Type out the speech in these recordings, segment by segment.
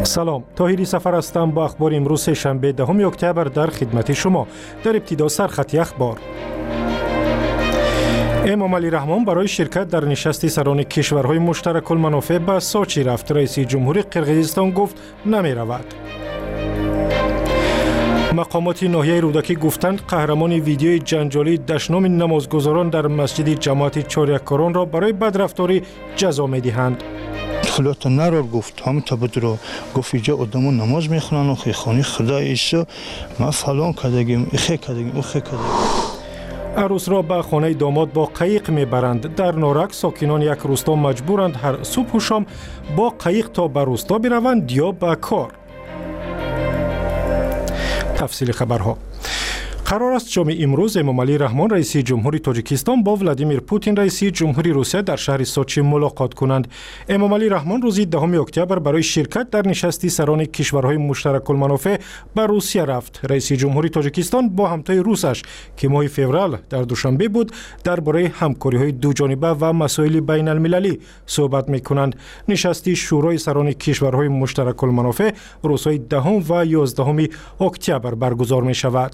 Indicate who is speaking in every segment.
Speaker 1: سلام، طاهری سفر هستم با اخبار امروز شنبه 10 اکتبر در خدمت شما. در ابتدا سرخط اخبار. امام علی رحمان برای شرکت در نشست سران کشورهای مشترک المنافع به سوچی رفت. رئیس جمهوری قرقیزستان گفت نمی رود. مقامات ناحیه رودکی گفتند قهرمان ویدیوی جنجالی دشنام نمازگزاران در مسجد جماعت چاریکاران را برای بدرفتاری جزا می دهند.
Speaker 2: خلوت نرار گفت همون تا بدرو گفت اینجا آدمو نماز میخونن و خیخانی خدا عیسی ما فلان کردگیم اخی کردگیم اخی کردگیم.
Speaker 1: عروس را به خانه داماد با قایق میبرند. در نارک ساکنان یک روستا مجبورند هر صبح و شام با قایق تا به روستا بروند یا به کار. تفصیل خبرها. قرار است شام امروز امام علی رحمان رئیس جمهوری تاجیکستان با ولادیمیر پوتین رئیس جمهوری روسیه در شهر سوچی ملاقات کنند. امام علی رحمان روز 10 اکتبر برای شرکت در نشست سران کشورهای مشترک المنافع به روسیه رفت. رئیس جمهوری تاجیکستان با همتای روسش که ماه فوریه در دوشنبه بود درباره همکاری‌های دوجانبه و مسائل بین المللی صحبت می‌کنند. نشست شورای سران کشورهای مشترک المنافع روزهای 10 و 11 اکتبر برگزار می‌شود.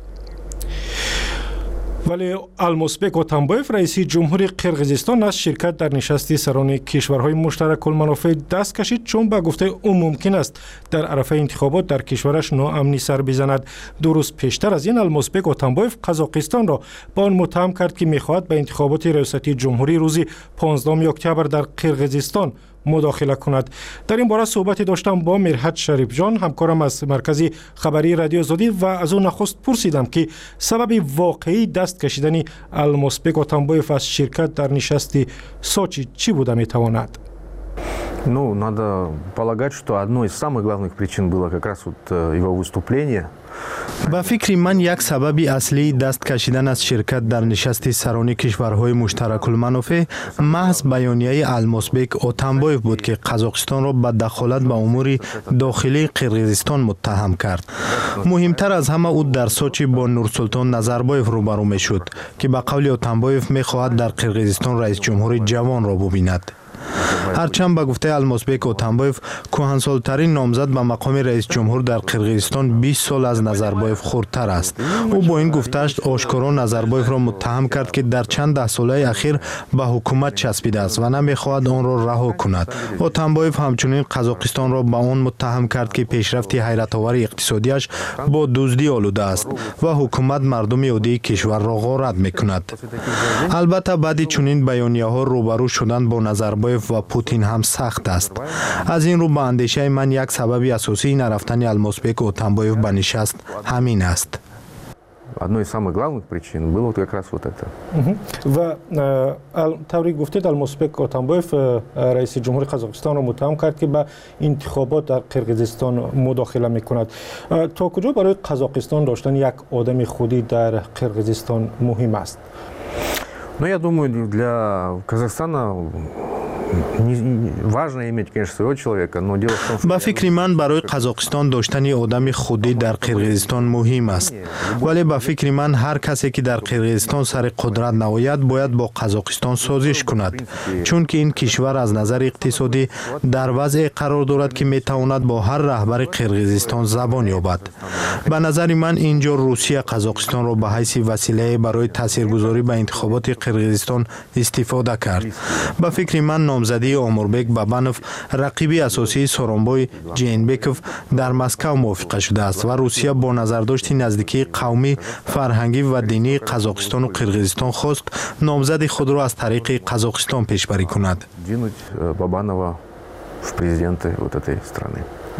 Speaker 1: ولی المازبک اتامبایف رئیس جمهوری قرقیزستان از شرکت در نشست سران کشورهای مشترک المنافع دست کشید، چون به گفته او ممکن است در عرصه انتخابات در کشورش ناامنی سر بزند. 2 روز پیشتر از این المازبک اتامبایف قزاقستان را با آن متهم کرد که می‌خواهد به انتخابات ریاستی جمهوری روز 15 اکتبر در قرقیزستان مداخله کند. در این باره صحبتی داشتم با میرحت شریف جان، همکارم از مرکز خبری رادیو آزادی، و از او نخست پرسیدم که سبب واقعی دست کشیدن المازبک اتامبایف از شرکت در نشست سوچی چی بوده میتواند؟
Speaker 3: Ну, надо полагать, что одной из самых главных причин было как раз вот его выступление.
Speaker 4: با فکر من یک سبب اصلی دست کشیدن از شرکت در نشست سران کشورهای مشترک المنافع محض بیانیه المازبک اتامبایف بود که قزاقستان را به دخالت به امور داخلی قرقیزستان متهم کرد. مهمتر از همه او در سوچی با نورسلطان نظربایف روبرو میشد که به قول اتامبایف میخواهد در قرقیزستان رئیس جمهور جوان را ببیند. هرچند به گفته المازبک اتامبایف کهنسالترین نامزد به مقام رئیس جمهور در قرقیزستان 20 سال از نظربایف خردتر است. او با این گفته‌اش آشکارا نظربایف را متهم کرد که در چند ده ساله اخیر به حکومت چسبیده است و نمیخواهد آن را رها کند. اتامبایف همچنین قزاقستان را به آن متهم کرد که پیشرفت حیرت‌آور اقتصادیش با دزدی آلوده است و حکومت مردم عادی کشور را غارت میکند. البته بعد چنین بیانیه‌ها روبرو شدن با نظربایف و پوتین هم سخت است. از این رو به اندیشه من یک سبب اساسی نرفتن المازبک اتامبایف به نشست همین است.
Speaker 3: Одной из самых главных причин было вот как раз вот это.
Speaker 1: و طوری گفتید المازبک اتامبایف رئیس جمهوری قزاقستان را متهم کرد که به انتخابات در قرقیزستان مداخله میکند. تا کجا برای قزاقستان داشتن یک آدم خودی در قرقیزستان مهم است؟
Speaker 3: Ну, я думаю, для Казахстана важно иметь, конечно, своего человека, но дело в том, что...
Speaker 4: با فکر من برای قزاقستان داشتن آدم خودی در قرقیزستان مهم است. ولی با فکر من هر کسی که در قرقیزستان سر قدرت نآید باید با قزاقستان سازش کند، چون که این کشور از نظر اقتصادی در وضع قرار دارد که میتواند با هر رهبر قرقیزستان زبان یابد. به نظر من اینجا روسیه قزاقستان را به حیث وسیله برای تاثیرگذاری به انتخابات قرقیزستان استفاده کرد. با فکر من نامزدی آموربک بابانوف رقیبی اساسی سورونبای جینبکوف در مسکو موافقه شده است و روسیه با نظرداشت نزدیکی قومی، فرهنگی و دینی قزاقستان و قرقیزستان خواست نامزد خود را از طریق قزاقستان پیشبری کند.
Speaker 3: Бабанова в президенты вот этой страны.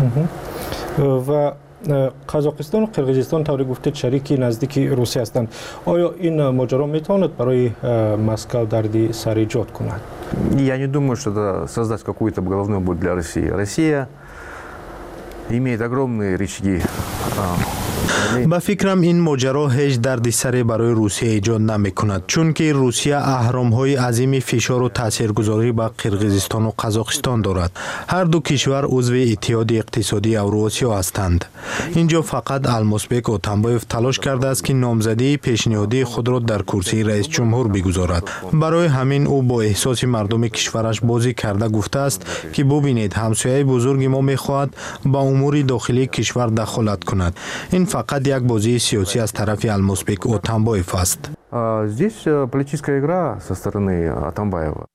Speaker 1: و قزاقستان و قرقیزستان طوری گفته شریک نزدیک روسیه هستند. آیا این ماجرا میتواند برای مسکو دردی سر ایجاد کند؟
Speaker 3: Я не думаю, что это создаст какую-то головную боль для России. Россия имеет огромные рычаги
Speaker 4: با فکرم این ماجرا هیچ دردسری برای روسیه ایجاد نمی کند، چون که روسیه اهرم‌های عظیم فشار و تاثیرگذاری به قرقیزستان و قزاقستان دارد. هر دو کشور عضو اتحاد اقتصادی اوراسیا هستند. اینجا فقط المازبک اتامبایف تلاش کرده است که نامزدی پیشنهادی خود را در کرسی رئیس جمهور بگذارد. برای همین او با احساس مردم کشورش بازی کرده گفته است که ببینید همسایه بزرگ ما می‌خواهد با امور داخلی کشور دخالت کند. این فقط یک بازی سیاسی از طرف المازبک اتامبایف است.
Speaker 3: Здесь политическая игра со стороны Атамбаева.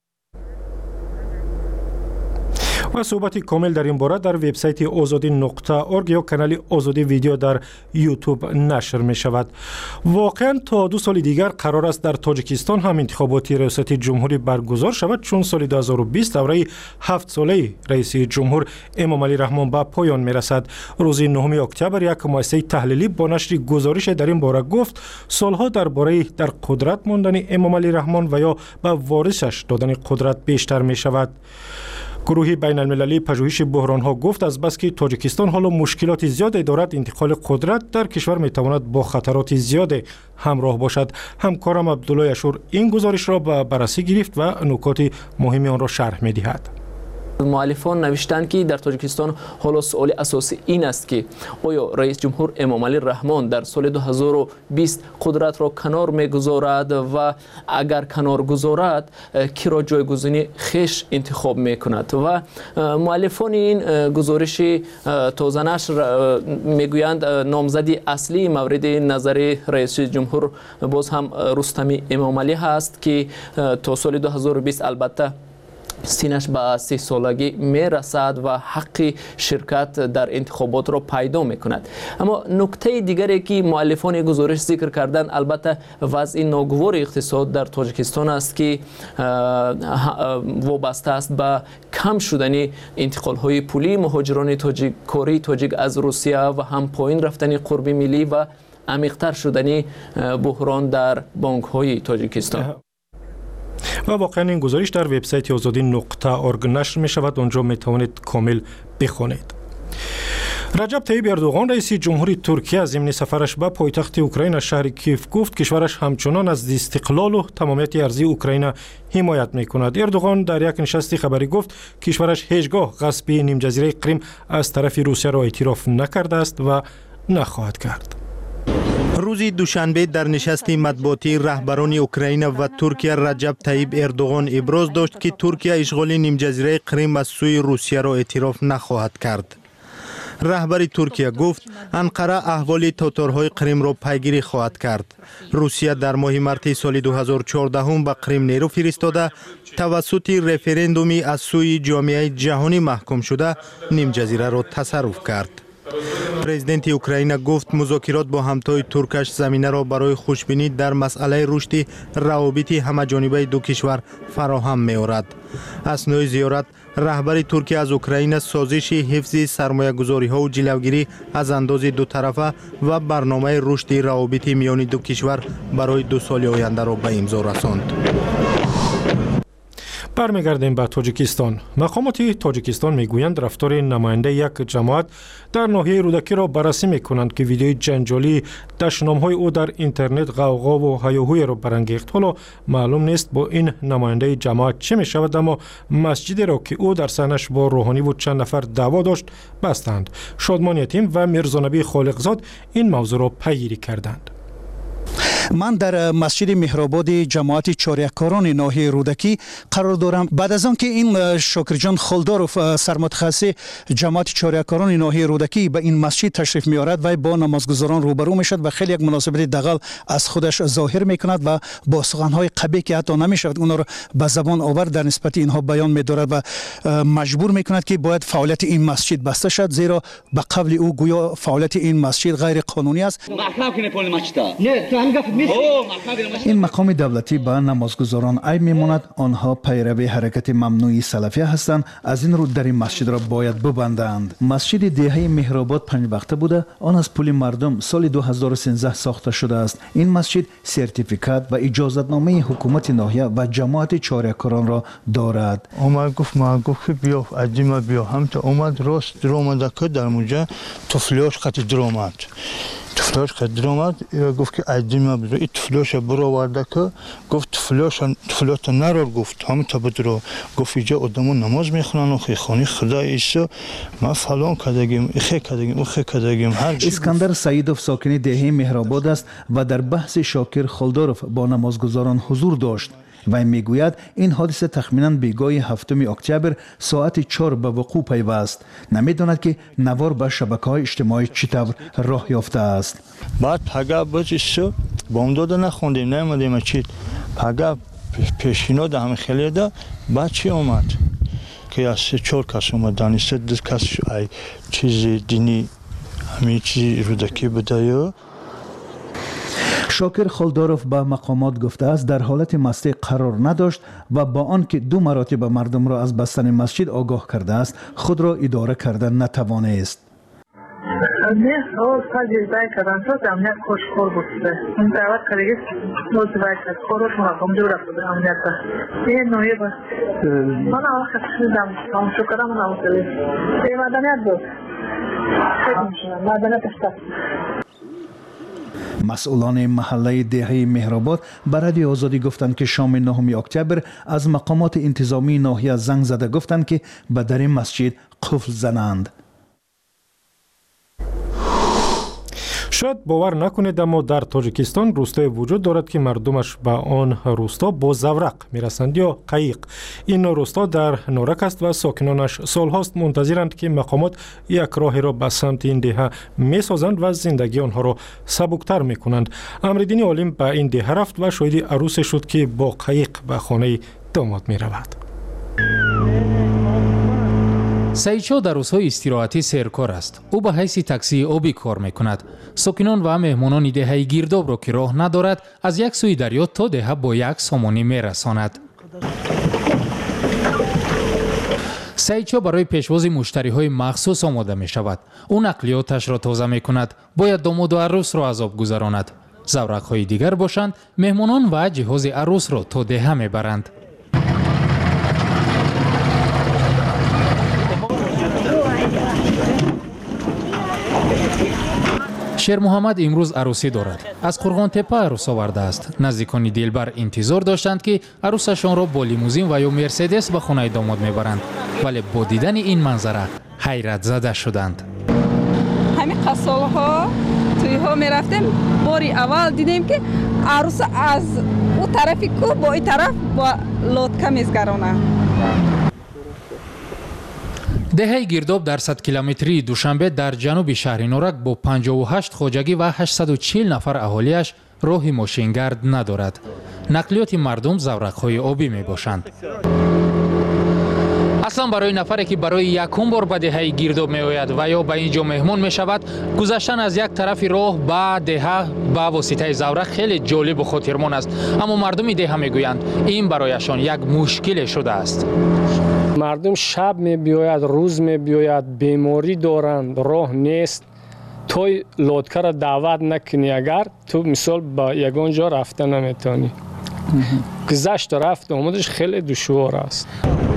Speaker 1: و صحبت کامل در این باره در وبسایت azadi.org یا کانال آزادی ویدیو در یوتیوب نشر می شود. واقعا تا 2 سال دیگر قرار است در تاجیکستان هم انتخابات ریاست جمهوری برگزار شود، چون سال 2020 دوره 7 ساله رئیس جمهور امامعلی رحمان به پایان می رسد. روز 9 اکتبر یک مؤسسه تحلیلی با نشر گزارش در این باره گفت سالها درباره در قدرت ماندن امامعلی رحمان و یا به وارثش دادن قدرت بیشتر می شود. گروه بین المللی پژوهش بحران ها گفت از بس که تاجیکستان حالا مشکلات زیادی دارد، انتقال قدرت در کشور می تواند با خطرات زیادی همراه باشد. همکارم عبدالله اشور این گزارش را به بررسی گرفت و نکات مهم آن را شرح می دهد.
Speaker 5: مؤلفان نوشتند که در تاجیکستان حالا سوال اساسی این است که آیا رئیس جمهور امامعلی رحمان در سال 2020 قدرت را کنار میگذارد و اگر کنار گذارد کی را جایگزین خیش انتخاب میکند. و مؤلفان این گزارش تازه نشر میگویند نامزدی اصلی مورد نظر رئیس جمهور باز هم رستم امامعلی هست که تا سال 2020 البته سینش به 30 سالگی می رسد و حق شرکت در انتخابات را پیدا می کند. اما نکته دیگری که مؤلفان گزارش ذکر کردن البته وضع ناگوار اقتصاد در تاجیکستان است که وابسته است به کم شدن انتقال های پولی مهاجران تاجیک از روسیه و هم پایین رفتن قرب ملی و عمیق‌تر شدن بحران در بانک های تاجیکستان.
Speaker 1: و واقعا این گزارش در وبسایت azadi.org نشر می شود، آنجا می توانید کامل بخوانید. رجب طیب اردوغان رئیس جمهوری ترکیه از ضمن سفرش به پایتخت اوکراین شهر کیف گفت کشورش همچنان از استقلال و تمامیت ارضی اوکراین حمایت می کند. اردوغان در یک نشست خبری گفت کشورش هیچگاه غصب نیم جزیره کریم از طرف روسیه را اعتراف نکرده است و نخواهد کرد.
Speaker 4: روز دوشنبه در نشست مطبوعاتی رهبران اوکراین و ترکیه رجب طیب اردوغان ابراز داشت که ترکیه اشغال نیم جزیره کریم از سوی روسیه را اعتراف نخواهد کرد. رهبر ترکیه گفت انقره احوال تاتارهای کریم را پیگیری خواهد کرد. روسیه در ماه مارس سال 2014 به کریم نیرو فرستاده توسط رفراندومی از سوی جامعه جهانی محکوم شده نیم جزیره را تصرف کرد. پرزیدنت اوکراین گفت مذاکرات با همتای ترکش زمینه را برای خوشبینی در مسئله رشد روابط همه‌جانبه دو کشور فراهم می‌آورد. اثنای زیارت رهبر ترکیه از اوکراین سازش حفظ سرمایه‌گذاری‌ها و جلوگیری از انداز دو طرفه و برنامه رشد روابط میان دو کشور برای 2 سال آینده را به امضا رساند.
Speaker 1: برمیگردیم به تاجیکستان. مقامات تاجیکستان میگویند رفتار نماینده یک جماعت در ناحیه رودکی را بررسی میکنند که ویدیوی جنجالی دشنامهای او در اینترنت غوغا و هیاهوی را برانگیخت. حالا معلوم نیست با این نماینده جماعت چه میشود، اما مسجدی را که او در صحنش با روحانی و چند نفر دعوا داشت بستند. شادمان یتیم و میرزانبی خالقزاد این موضوع را پیگیری کردند.
Speaker 6: من در مسجد مهرآباد جماعت چاریکاران ناحیه رودکی قرار دارم. بعد از آن که این شاکرجان خلدارов سرمتخصص جماعت چاریکاران ناحیه رودکی به این مسجد تشریف میارد و با نمازگزاران روبرو میشد و خیلی یک مناسبت دغل از خودش ظاهر میکند و با سخنهای قبیح که حتی نمیشود اونها را به زبان آورد در نسبت اینها بیان میدارد و مجبور میکند که باید فعالیت این مسجد بسته شد، زیرا به قول او گویا فعالیت این مسجد غیر قانونی است. این مقام دولتی به نمازگزاران عیب میماند، آنها پیروی حرکت ممنوعی سلفیه هستند، از این رو در این مسجد را باید ببندند. مسجد دهه مهرآباد 5 وقته بوده، آن از پول مردم سال 2013 ساخته شده است. این مسجد سرتیفیکات و اجازتنامه حکومت ناحیه و جماعت چاریکاران را دارد.
Speaker 2: اومد گفت ما گفت بیا عجیمه بیا هم تا اومد راست درآمد که در اونجا تفلیاش خط درآمد طفلاش قدر آمد گفت که عدیم بدرو این طفلاش برو آورده که گفت طفلات نرار گفت همه تا بدرو گفت اینجا آدمو نماز میخونن و خیخانی خدا عیسی ما فلان کدگیم اخی کدگیم اخی کدگیم هر
Speaker 6: اسکندر سعیدوف ساکن دهه مهرآباد است و در بحث شاکر خلداروف با نمازگزاران حضور داشت. و میگوید این حادثه تخمینا بیگاه 7 اکتبر ساعت 4 به وقوع پیوست. نمیداند که نوار به شبکه‌های اجتماعی چطور راه یافته است.
Speaker 2: بعد پگاه بچیسو بامداد نخوندیم نمیدیم چی پگاه پیشینو ده همه خیلی ده بعد چی آمد که از 4 کس اومد دانسته 2 کس ای چیز دینی همین چیزی رودکی بده.
Speaker 6: شاکر خلداروف به مقامات گفته است در حالت مستی قرار نداشت و با آنکه 2 مراتب مردم را از بستن مسجد آگاه کرده است خود را اداره کردن نتوانست.
Speaker 7: نه اول فاجعه کردن تو امنیت خوشخور بود. اون دعوت کردی موضوع کرد خودش مقام جور کرد امنیت. این نوعی بود. من اول خودم هم شکر من اول. این مدنیت بود. مدنیت است.
Speaker 6: مسئولان محله دهه مهرآباد به رادیو آزادی گفتند که شام 9 اکتبر از مقامات انتظامی ناحیه زنگ زده گفتند که به در مسجد قفل زنند.
Speaker 1: شاید باور نکنید اما در تاجیکستان روستای وجود دارد که مردمش به آن روستا با زورق میرسند یا قایق. این روستا در نورک است و ساکنانش سالهاست منتظرند که مقامات یک راهی را به سمت این دهه میسازند و زندگی آنها را سبکتر میکنند. امردین عالم به این دهه رفت و شاهد عروس شد که با قایق به خانه داماد میرود.
Speaker 8: سعیدشاه در روزهای استراحتی سرکار است. او به حیث تاکسی آبی کار میکند. ساکنان و مهمانان دهه گیرداب را که راه ندارد از یک سوی دریا تا دهه با یک سامانی میرساند. سعیدشاه برای پیشواز مشتری های مخصوص آماده می شود. او نقلیاتش را تازه می کند. باید داماد و عروس را از آب گذراند. زورق های دیگر باشند مهمانان و جهاز عروس را تا دهه می برند. شیر محمد امروز عروسی دارد. از قرغان تپه عروس آورده است. نزدیکان دلبر انتظار داشتند که عروسشان را با لیموزین و یا مرسدس به خانه داماد میبرند. ولی با دیدن این منظره حیرت زده شدند.
Speaker 9: همین قصالها توی ها میرفتیم باری اول دیدیم که عروس از اون طرفی کو با این طرف با لطکه میزگرانه.
Speaker 8: دهه گیرداب در 100 کیلومتری دوشنبه در جنوب شهر نورک با 58 خواجگی و 840 نفر اهالیش راه ماشینگرد ندارد. نقلیات مردم زورق‌های آبی می باشند. اصلا برای نفری که برای یکم بار به دهه گیرداب می آید و یا به اینجا مهمان می شود گذشتن از یک طرف راه به دهه به واسطه زورق خیلی جالب و خاطرمان است. اما مردم دهه می گویند این برایشان یک مشکل شده است.
Speaker 10: مردم شب می بیاید روز می بیاید بیماری دارند راه نیست توی لودکه را دعوت نکنی اگر تو مثال با یگان جا رفته نمیتونی گذشت رفت آمدش خیلی دشوار است.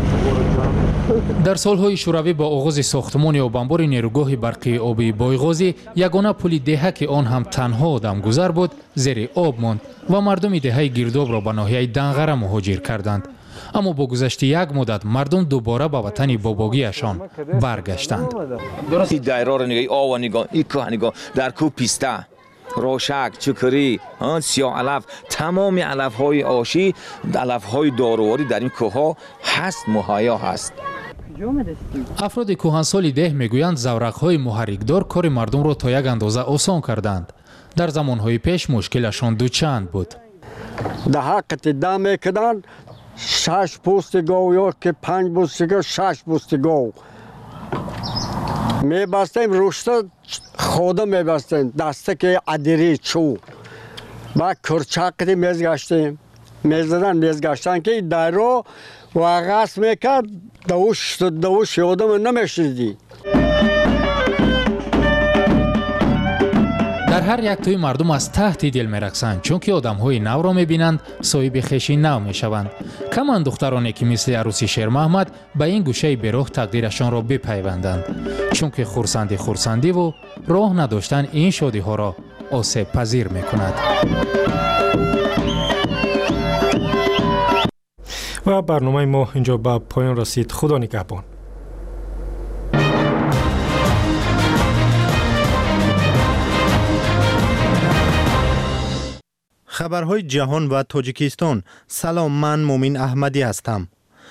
Speaker 8: در سالهای شوروی با آغاز ساختمان آبانبار نیروگاه برقی آبی بایغازی یگانه پل دهه که آن هم تنها آدم گذر بود زیر آب ماند و مردم دهه گیرداب را به ناحیه دنغره مهاجر کردند. اما با گذشت یک مدت مردم دوباره به وطن باباگیشان برگشتند.
Speaker 11: این دایره را نگاه، آوا نگاه، این کوه نگاه، در کوه پیسته، روشک، چکری، سیاه علف، تمام علف های آشی، علف های دارواری در این کوه ها هست، مهیا هست.
Speaker 8: افراد کهنسال ده میگویند زورق‌های محرکدار کار مردم را تا یک اندازه آسان کردند. در زمانهای پیش مشکلشان دوچند بود.
Speaker 12: در حقیقت دم میکردند 6 پوست گاو یا که 5 پوست گاو 6 پوست گاو میبستیم روشتا خودم میبستیم دسته که عدیری چو با کرچاقی میزگشتیم میزگشتن که در رو واقعاست میکرد دوش یادم نمیشدی.
Speaker 8: در هر یک توی مردم از تحت دل میرقصند چون که آدم های نو را میبینند صاحب خویشی نو میشوند. کمان دخترانی که مثل عروسی شیر محمد به این گوشه براه تقدیرشان را بپیوندند چون که خورسندی و راه نداشتن این شادی ها را آسیب پذیر می‌کند.
Speaker 1: و برنامه ما اینجا به پایان رسید. خدا نگهبان.
Speaker 4: خبرهای جهان و تاجیکستان. سلام، من مومین احمدی هستم.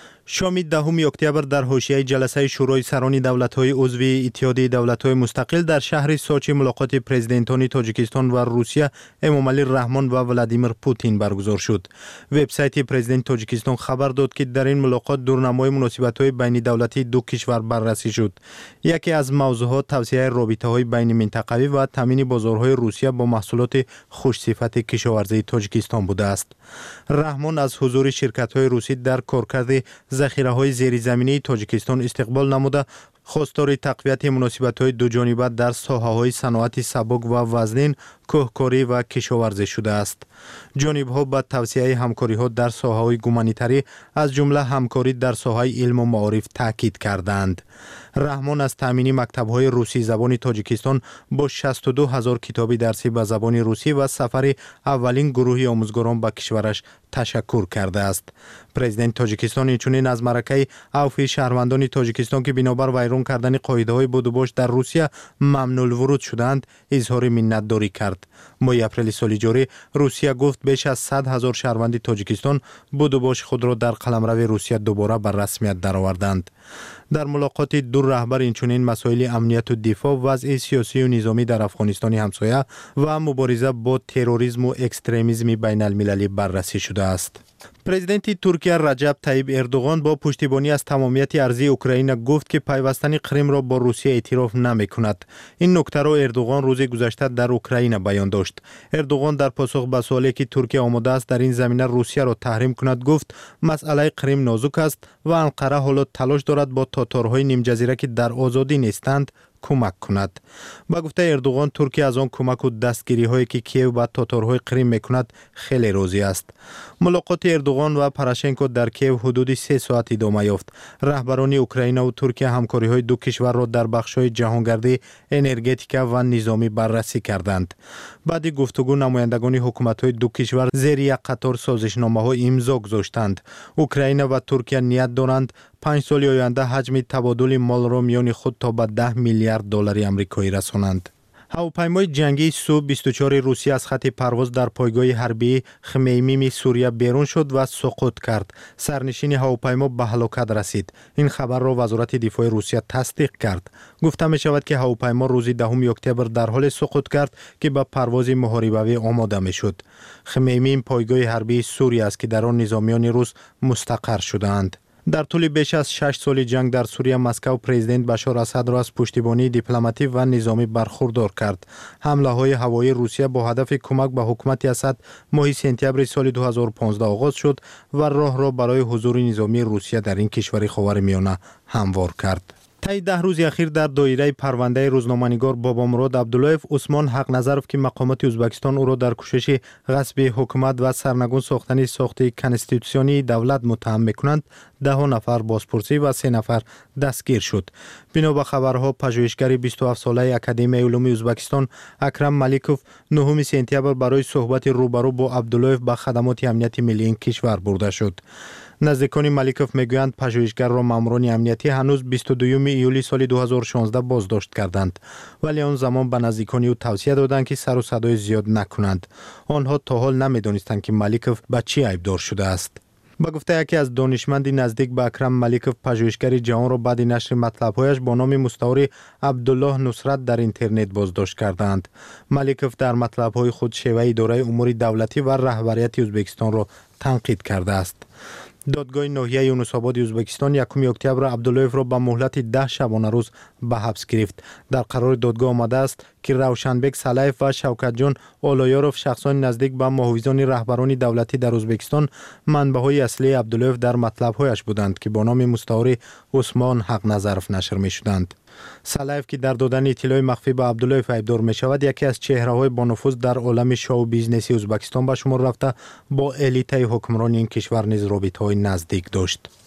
Speaker 4: شام 10 اکتبر در حاشیه جلسه شورای سران دولت‌های عضو اتحادیه دولت‌های مستقل در شهر سوچی ملاقات پرزیدنتان تاجیکستان و روسیه امامعلی رحمان و ولادیمیر پوتین برگزار شد. وبسایت پرزیدنت تاجیکستان خبر داد که در این ملاقات دورنمای مناسبت‌های بین دولتی دو کشور بررسی شد. یکی از موضوعات توسعه رابطه‌های بین منطقوی و تامین بازارهای روسیه با محصولات خوش‌صفت کشاورزی تاجیکستان بوده است. رحمان از حضور شرکت‌های روسی در کارکرد ذخیره‌های زیرزمینی تاجیکستان استقبال نموده خواستار تقویت مناسبت‌های دو جانبه در ساحه‌های صنعت سبک و وزنین، کوهکاری و کشاورزی شده است. جانب‌ها با توسعه همکاری‌ها در ساحه‌های گومانیتری از جمله همکاری در ساحه علم و معارف تاکید کردند. رحمان از تامین مکتب‌های روسی زبان تاجیکستان با 62,000 کتاب درسی به زبان روسی و سفر اولین گروه آموزگاران به کشورش تشکر کرده است. پرزیدنت تاجیکستان چنین از معرکه عفو شهروندان تاجیکستان که بنابر ویران کردن قاعده‌های بودوباش در روسیه ممنوع الورود شدند اظهار منتداری کرد. ماه اپریل سال جاری روسیه گفت بیش از 100,000 شهروند تاجیکستان بودوباش خود را در قلمرو روسیه دوباره بر رسمیت درآوردند. در ملاقات دو رهبر اینچنین مسائل امنیت و دفاع، وضع سیاسی و نظامی در افغانستان همسایه و مبارزه با تروریسم و اکستریمیسم بین المللی بررسی شده است. پرزیدنت ترکیه رجب طیب اردوغان با پشتیبانی از تمامیت ارضی اوکراین گفت که پیوستن کریم را با روسیه اعتراف نمی کند. این نکته را اردوغان روز گذشته در اوکراین بیان داشت. اردوغان در پاسخ به سوالی که ترکیه آماده است در این زمینه روسیه را تحریم کند گفت مسئله کریم نازک است و انقره حالا تلاش دارد با تاتارهای نیم جزیره که در آزادی نیستند کمک کند. با گفته اردوغان ترکیه از آن کمک و دستگیری هایی که کیو با تاتارهای کریم میکند خیلی راضی است. ملاقات اردوغان و پراشنکو در کیو حدود 3 ساعت ادامه یافت. رهبران اوکراین و ترکیه همکاری های دو کشور را در بخش های جهانگردی، انرژتیکا و نظامی بررسی کردند. بعد گفتگو نمایندگان حکومت های دو کشور زیر یک قطار سازشنامه ها امضا گذاشتند. اوکراین و ترکیه نیت دارند 5 سال آینده حجم تبادل مال را میان خود تا به 10 میلیارد دلار آمریکایی رسانند. هواپیمای جنگی سو 24 روسیه از خط پرواز در پایگاه حربی خمیمیم سوریه بیرون شد و سقوط کرد. سرنشین هواپیما به هلاکت رسید. این خبر را وزارت دفاع روسیه تصدیق کرد. گفته می شود که هواپیما روز 10 اکتبر در حال سقوط کرد که به پرواز محاربوی آماده می شد. خمیمیم پایگاه حربی سوریه است که در آن نظامیان روس مستقر شدند. در طول بیش از 6 سال جنگ در سوریه مسکو پرزیدنت بشار اسد را از پشتیبانی دیپلماتی و نظامی برخوردار کرد. حمله های هوایی روسیه با هدف کمک به حکومت اسد ماه سپتامبر سال 2015 آغاز شد و راه را برای حضور نظامی روسیه در این کشور خاورمیانه هموار کرد. طی 10 روز اخیر در دایره پرونده روزنامه‌نگار بابامراد عبداللهیف عثمان حق نظرف که مقامات ازبکستان او را در کوشش غصب حکومت و سرنگون ساختن ساخت کنستیتوسیونی دولت متهم می‌کنند 10 نفر بازپرسی و 3 نفر دستگیر شد. بنا به خبرها پژوهشگر 27 ساله اکادمی علوم ازبکستان اکرم ملیکوف 9 سپتامبر برای صحبت روبرو با عبداللهیف به خدمات امنیت ملی این کشور برده شد. نزدیکان ملیکوف میگویند پژوهشگر را ماموران امنیتی هنوز 22 ایولی سال 2016 بازداشت کردند، ولی آن زمان به نزدیکان او توصیه دادند که سر و صدای زیاد نکنند. آنها تا حال نمیدانستند که ملیکوف به چی عیبدار شده است. با گفته یکی از دانشمند نزدیک به اکرم ملیکوف پژوهشگر جهان را بعد نشر مطلب‌هایش با نام مستعار عبدالله نصرت در اینترنت بازداشت کردند. ملیکوف در مطلب‌های خود شیوه اداره امور دولتی و رهبریت ازبکستان را تنقید کرده است. دادگاه ناحیه یونس آباد ازبکستان 1 اکتبر عبداللهیف را به مهلت 10 شبانه روز به حبس گرفت. در قرار دادگاه آمده است که روشنبک سلیف و شوکت جان اولایاروف شخصان نزدیک به محافظان رهبران دولتی در ازبکستان منبع‌های اصلی عبداللهیف در مطلب‌هایش بودند که با نام مستعار عثمان حق نظرف نشر می‌شدند. سلیف که در دادن اطلاع مخفی به عبداللهیف عیبدار می شود یکی از چهره‌های با نفوذ در عالم شو بیزنسی ازبکستان به شمار رفته با الیت حکمران این کشور نیز رابطه‌های نزدیک داشت.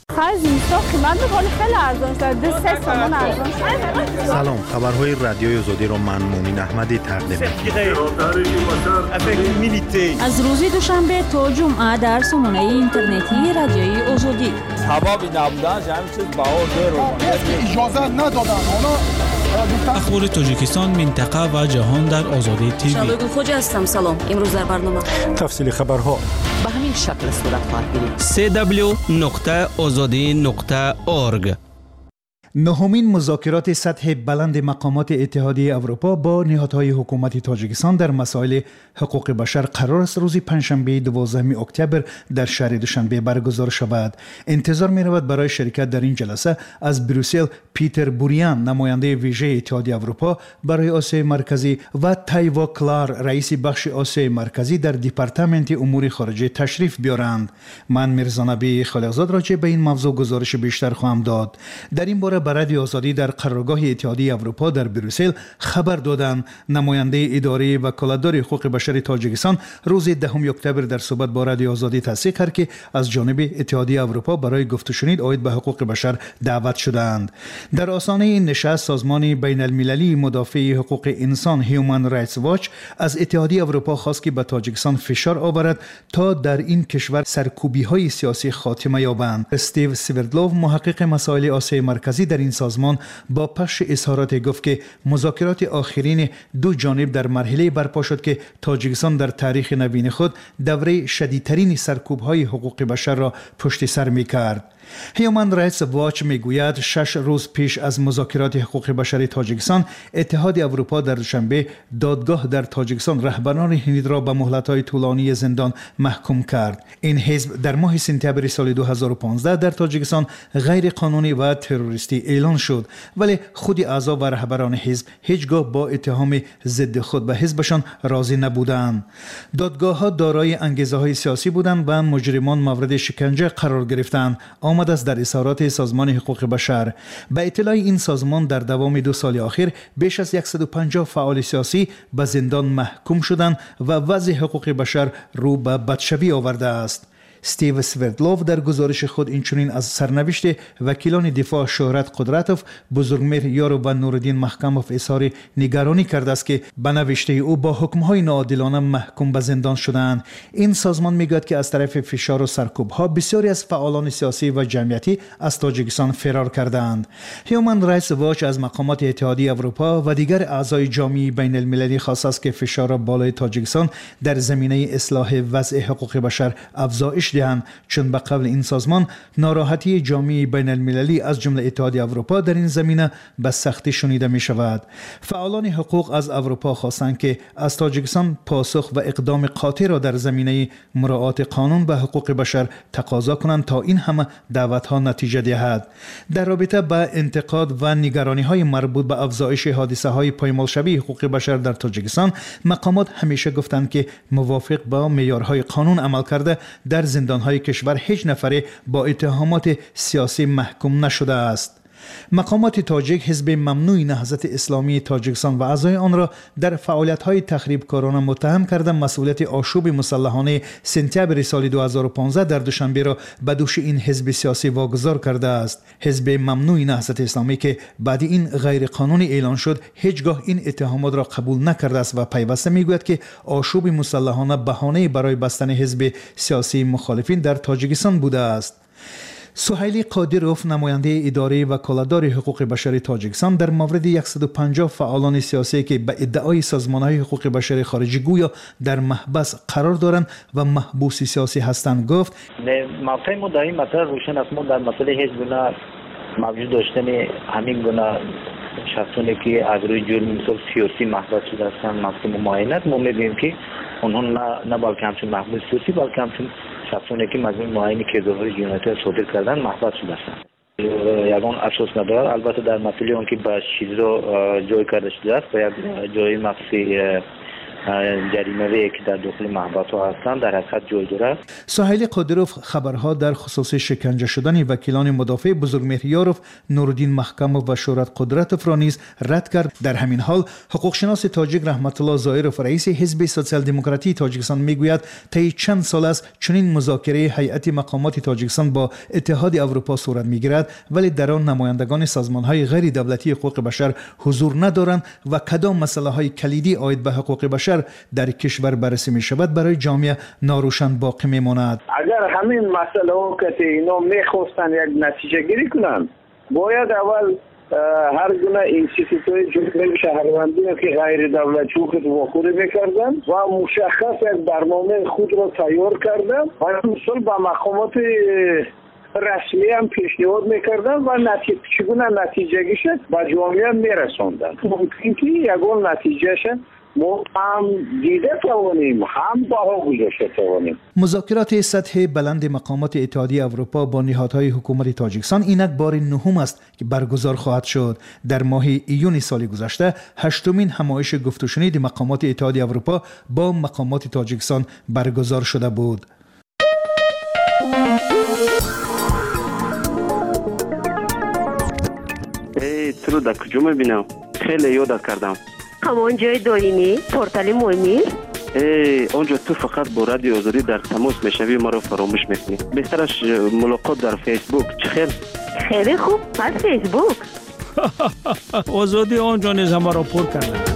Speaker 4: سلام، خبرهای رادیوی آزادی رو من مومین احمدی تقدیم می‌کنم.
Speaker 13: از روز دوشنبه تا جمعه در سامانه اینترنتی رادیوی آزادی.
Speaker 14: حبابی نبودن همین چیز بهار اجازه ندادن.
Speaker 15: اخبار تاجیکستان، منطقه و جهان در آزادی تیوی.
Speaker 13: شادو خوجا هستم. سلام. امروز در برنامه
Speaker 1: تفصیل خبرها
Speaker 16: به همین شکل صورت خواهد گرفت. www.azadi.org.
Speaker 6: نهمین مذاکرات سطح بلند مقامات اتحادیه اروپا با نهادهای حکومت تاجیکستان در مسائل حقوق بشر قرار است روز پنجشنبه 12 اکتبر در شهر دوشنبه برگزار شود. انتظار می رود برای شرکت در این جلسه از بروسل پیتر بوریان، نماینده ویژه اتحادیه اروپا برای آسیای مرکزی، و تایوا کلار، رئیس بخش آسیای مرکزی در دپارتمنت امور خارجه تشریف بیارند. من میرزا نبی خالقزاد راجع به این موضوع گزارش بیشتر خواهم داد. در این باره به رادیو آزادی در قرارگاه اتحادیه اروپا در بروسل خبر دادند اداره اداره وکالتدار حقوق بشر تاجیکستان روز 10 اکتبر در صحبت با رادیو آزادی تصدیق کرد که از جانب اتحادیه اروپا برای گفت و شنید عاید به حقوق بشر دعوت شدند. در آستانه این نشست سازمان بین المللی مدافع حقوق انسان هیومن رایتس واچ از اتحادیه اروپا خواست که به تاجیکستان فشار آورد تا در این کشور سرکوبی‌های سیاسی خاتمه یابند. استیو سوردلوف، محقق مسائل آسیای مرکزی در این سازمان، با پخش اظهارات گفت که مذاکرات آخرین دو جانب در مرحله برپا شد که تاجیکستان در تاریخ نوین خود دوره شدیدترین سرکوب‌های حقوق بشر را پشت سر می‌کرد. هیومن رایتس واچ میگوید 6 روز پیش از مذاکرات حقوق بشر تاجیکستان، اتحاد اروپا در دوشنبه دادگاه در تاجیکستان رهبران هند را به مهلت‌های طولانی زندان محکوم کرد. این حزب در ماه سپتامبر سال 2015 در تاجیکستان غیر قانونی و تروریستی اعلان شد، ولی خود اعضا و رهبران حزب هیچگاه با اتهام ضد خود به حزبشان راضی نبودند. دادگاه‌ها دارای انگیزه‌های سیاسی بودند و مجرمان مورد شکنجه قرار گرفتند. آمد است در اظهارات سازمان حقوق بشر. به اطلاع این سازمان در دوام 2 سال اخیر بیش از 150 فعال سیاسی به زندان محکوم شدند و وضع حقوق بشر رو به بدشوی آورده است. استیو سوردلوف در گزارش خود اینچنین از سرنوشت وکیلان دفاع شهرت قدرتوف، بزرگمهر یارو و نورالدین محکموف اظهار نگرانی کرده است که به نوشته او با حکم‌های ناعادلانه محکوم به زندان شدند. این سازمان میگوید که از طرف فشار و سرکوب‌ها بسیاری از فعالان سیاسی و جمعیتی از تاجیکستان فرار کردند. هیومن رایتس واچ از مقامات اتحادیه اروپا و دیگر اعضای جامعه بین المللی خواست است که فشار بالای تاجیکستان در زمینه اصلاح وضع حقوق بشر افزایش دهند، چون به قول این سازمان ناراحتی جامعه بین المللی از جمله اتحادیه اروپا در این زمینه به سختی شنیده می شود. فعالان حقوق از اروپا خواستند که از تاجیکستان پاسخ و اقدام قاطع را در زمینه مراعات قانون و حقوق بشر تقاضا کنند تا این همه دعوت‌ها نتیجه دهد. در رابطه با انتقاد و نگرانی‌های مربوط به افزایش حادثه‌های پایمالشوی حقوق بشر در تاجیکستان، مقامات همیشه گفتند که موافق با معیارهای قانون عمل کرده در زندان‌های کشور هیچ نفره با اتهامات سیاسی محکوم نشده است. مقامات تاجیک حزب ممنوع نهضت اسلامی تاجیکستان و اعضای آن را در فعالیت‌های تخریبکارانه متهم کرده مسئولیت آشوب مسلحانه سپتامبر سال 2015 در دوشنبه را به دوش این حزب سیاسی واگذار کرده است. حزب ممنوع نهضت اسلامی که بعد این غیر قانونی اعلان شد، هیچگاه این اتهامات را قبول نکرده است و پیوسته میگوید که آشوب مسلحانه بهانه برای بستن حزب سیاسی مخالفین در تاجیکستان بوده است. سهیلی قادروف، نماینده اداره وکالتدار حقوق بشر تاجیکستان، در مورد 150 فعالان سیاسی که به ادعای سازمان‌های حقوق بشر خارجی گویا در محبس قرار دارند و محبوس سیاسی هستند گفت:
Speaker 17: موقع ما در این مسئله روشن است. ما در مسئله هیچ گونه موجود داشتن همین گونه شخصانی که از روی جرم مثل سیاسی محبوس شده هستند محکوم معاینت، ما می‌بینیم که اونها نه بلکه همچون محبوس سیاسی بلکه همچون شخصانی که مجموع معاینی که ظاهر جنایت صادر کردن محبوس شده هستند. یگان اساس ندارد. البته در مسئله اون که به چیز را جای کرده شده است و یک جای مخصوصی جریمه که در داخل محبس ها هستند در حقیقت جایدار است.
Speaker 6: سهیل قادروف خبرها در خصوص شکنجه شدن وکیلان مدافع بزرگمهریاروف، نورالدین محکموف و شهرت قدرتوف را نیز رد کرد. در همین حال حقوقشناس تاجیک رحمت الله ظاهروف رئیس حزب سوسیال دموکراتی تاجیکستان میگوید طی چند سال است چنین مذاکره هیئت مقامات تاجیکستان با اتحاد اروپا صورت میگیرد، ولی در آن نمایندگان سازمان‌های غیر دولتی حقوق بشر حضور ندارند و کدام مسائل کلیدی عاید به حقوق بشر در کشور بررسی می شود برای جامعه ناروشن باقی می ماند.
Speaker 18: اگر همین مسئله ها که اینا میخواستن یک نتیجه گیری کنند، باید اول هر گونه اینستیتوی جمهوری شهروندی که غیر دولتی خود واخوری میکردن و مشخص یک برنامه خود را تیار کردن و مسئول به مقامات رسمی هم پیشنهاد میکردن و چگونه نتیجه گیشه به جامعه میرسوندن. ممکن که یگان نتیجهش ما هم دیده توانیم، هم باها گذاشته توانیم.
Speaker 6: مذاکرات سطح بلند مقامات اتحادیه اروپا با نهادهای حکومت تاجیکستان اینک بار نهم است که برگزار خواهد شد. در ماه ایون سال گذشته هشتمین همایش گفت و شنید مقامات اتحادیه اروپا با مقامات تاجیکستان برگزار شده بود.
Speaker 19: تو رو در کجا میبینم؟ خیلی یادت کردم.
Speaker 20: همان جای دارینی؟ پورتال مهمی؟
Speaker 19: اونجا تو فقط با رادیو آزادی در تماس میشوی، ما رو فراموش میکنی. بهترش ملاقات در فیسبوک. چه خیر؟
Speaker 20: خیلی خوب، پس فیسبوک.
Speaker 15: آزادی آنجا نیز همه را پر کرده.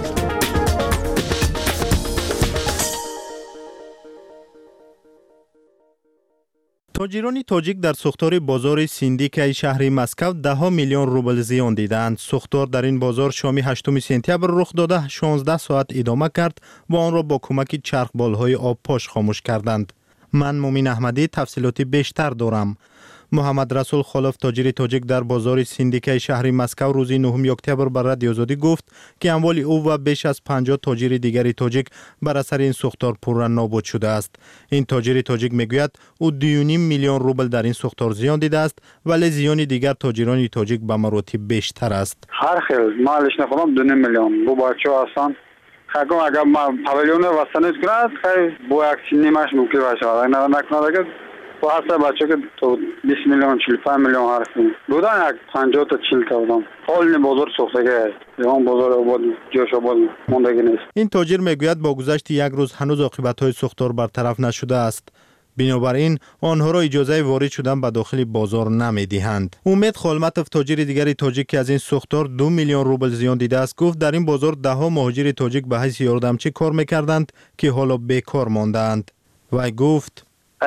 Speaker 4: تاجران تاجیک در سوختار بازار سیندیک شهر مسکو 10 میلیون روبل زیان دیدند. سوختار در این بازار شام 8 سپتامبر رخ داده 16 ساعت ادامه کرد و آن را با کمک چرخبال‌های آب پاش خاموش کردند. من مومین احمدی تفصیلاتی بیشتر دارم. محمد رسول خالف تاجر تاجیک در بازار سیندیک شهر مسکو روز 9 اکتبر بر رادیو آزادی گفت که اموال او و بیش از 50 تاجر دیگری تاجیک بر اثر این سوختار پورا نابود شده است. این تاجر تاجیک میگوید او 2.5 میلیون روبل در این سوختار زیان دیده است، ولی زیان دیگر تاجران تاجیک به مراتب بیشتر است.
Speaker 21: هر خیلی مالش نخوام 2 میلیون بو بچه‌ها هستن. اگر ما پاویلیون واسنت کند خیلی با یک نیمش ممکن باشه. اگر نکنه با هسته بچه که تو 20 میلیون 45 میلیون هرسیم بودن یک 50 تا 40 تا بودن. حال بازار سوختگی است. اون بازار آباد جوش آباد موندگی نیست.
Speaker 4: این تاجر میگوید با گذشت یک روز هنوز عاقبت‌های سوختار برطرف نشده است. بنابراین آنها را اجازه وارد شدن به داخل بازار نمیدهند. امید خالمتوف تاجر دیگری تاجیک که از این سوختار 2 میلیون روبل زیان دیده است گفت در این بازار ده ها مهاجر تاجیک به حیث یاردمچی کار میکردند که حالا بیکار ماندند. و گفت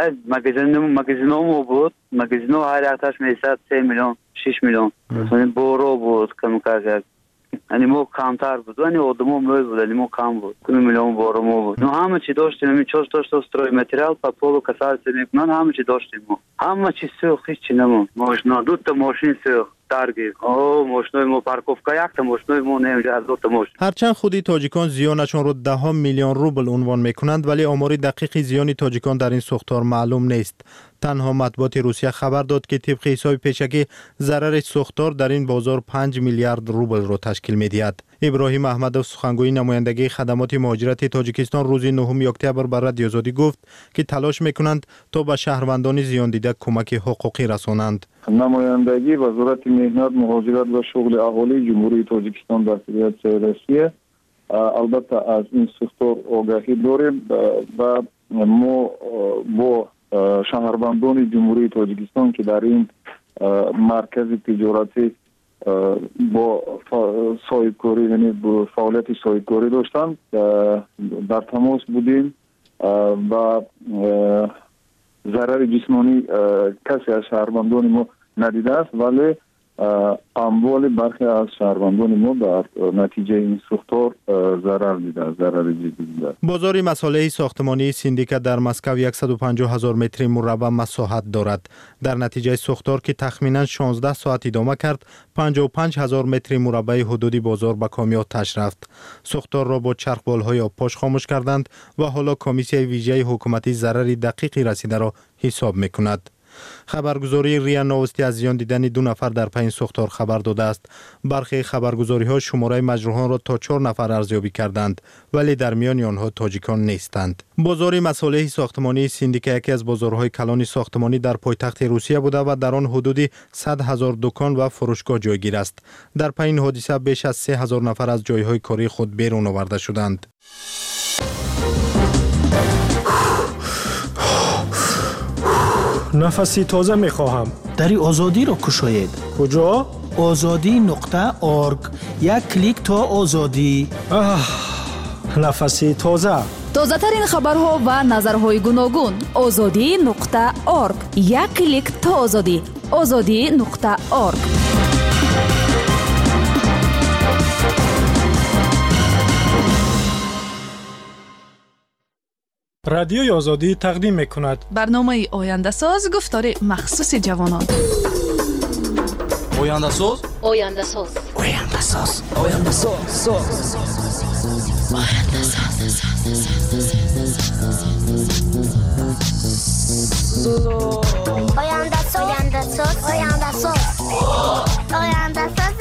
Speaker 22: مگزینو بود، مگزینو هر آتش میشد 3 میلیون 6 میلیون. یعنی بورو بود کم کرد. یعنی مو کمتر بود. یعنی آدمو میل بود، یعنی مو کم بود. 2 میلیون بورو بود. نو همه چی داشتیم، می چوش داشت استروی متریال پاپولو کسار سیمون همه چی داشتیم. همه چی سوخت هیچ چی نمون. ماشین دو تا ماشین سوخت. ماشین مو پارکوفکا یک تا ماشین مو نمیشه از دو تا ماشین.
Speaker 4: هرچند خودی تاجیکان زیانشان را 10 میلیون روبل عنوان میکنند، ولی آمار دقیق زیان تاجیکان در این سوختار معلوم نیست. تنها مطبوعات روسیه خبر داد که طبق حساب پیشکی ضرر سوختار در این بازار 5 میلیارد روبل را تشکیل می‌دهد. ابراهیم احمدوف سخنگوی نمایندگی خدمات مهاجرت تاجیکستان روز 9 اکتبر بر رادیو آزادی گفت که تلاش می‌کنند تا به شهروندان زیان دیده کمک حقوقی رسانند.
Speaker 23: نمایندگی وزارت مهنت مهاجرت و شغل اهالی جمهوری تاجیکستان در فدراسیون روسیه البته از این سوختار آگاهی داریم و ما با شهروندان جمهوری تاجیکستان که در این مرکز تجارتی با صاحبکاری یعنی با فعالیت صاحبکاری داشتند در تماس بودیم و ضرر جسمانی کسی از شهروندان ما ندیده است، ولی اموال برخی از شهروندان ما در نتیجه این سوختار ضرر دیده، ضرر جدی دیده.
Speaker 4: بازار مصالح ساختمانی سیندیکا در مسکو 150,000 متر مربع مساحت دارد. در نتیجه سوختار که تخمینا 16 ساعت ادامه کرد 55,000 متر مربع حدودی بازار به کامی آتش رفت. سوختار را با چرخبال‌های آبپاش خاموش کردند و حالا کمیسیون ویژه حکومتی ضرر دقیقی رسیده را حساب می‌کند. خبرگزاری ریا نوستی از زیان دیدن 2 نفر در پایین سوختار خبر داده است. برخی خبرگزاری‌ها شماره مجروحان را تا 4 نفر ارزیابی کردند، ولی در میان آنها تاجیکان نیستند. بازار مصالح ساختمانی سیندیکا یکی از بازارهای کلان ساختمانی در پایتخت روسیه بوده و در آن حدود 100,000 دکان و فروشگاه جایگیر است. در پایین حادثه بیش از 3,000 نفر از جایهای کاری خود بیرون آورده شدند.
Speaker 1: نفسی تازه میخواهم.
Speaker 2: دری آزادی را کشاید.
Speaker 1: کجا؟
Speaker 2: azadi.org. یک کلیک تا آزادی.
Speaker 1: نفسی تازه.
Speaker 3: تازه ترین خبرها و نظرهای گوناگون. azadi.org. یک کلیک تا آزادی. azadi.org.
Speaker 1: رادیوی آزادی تقدیم میکند
Speaker 5: برنامه آینده ساز، گفتار مخصوص جوانان.
Speaker 14: آینده ساز،
Speaker 5: آینده ساز،
Speaker 14: آینده ساز، آینده ساز،
Speaker 5: آینده ساز.
Speaker 24: آینده ساز، آینده ساز، آینده ساز، آینده ساز.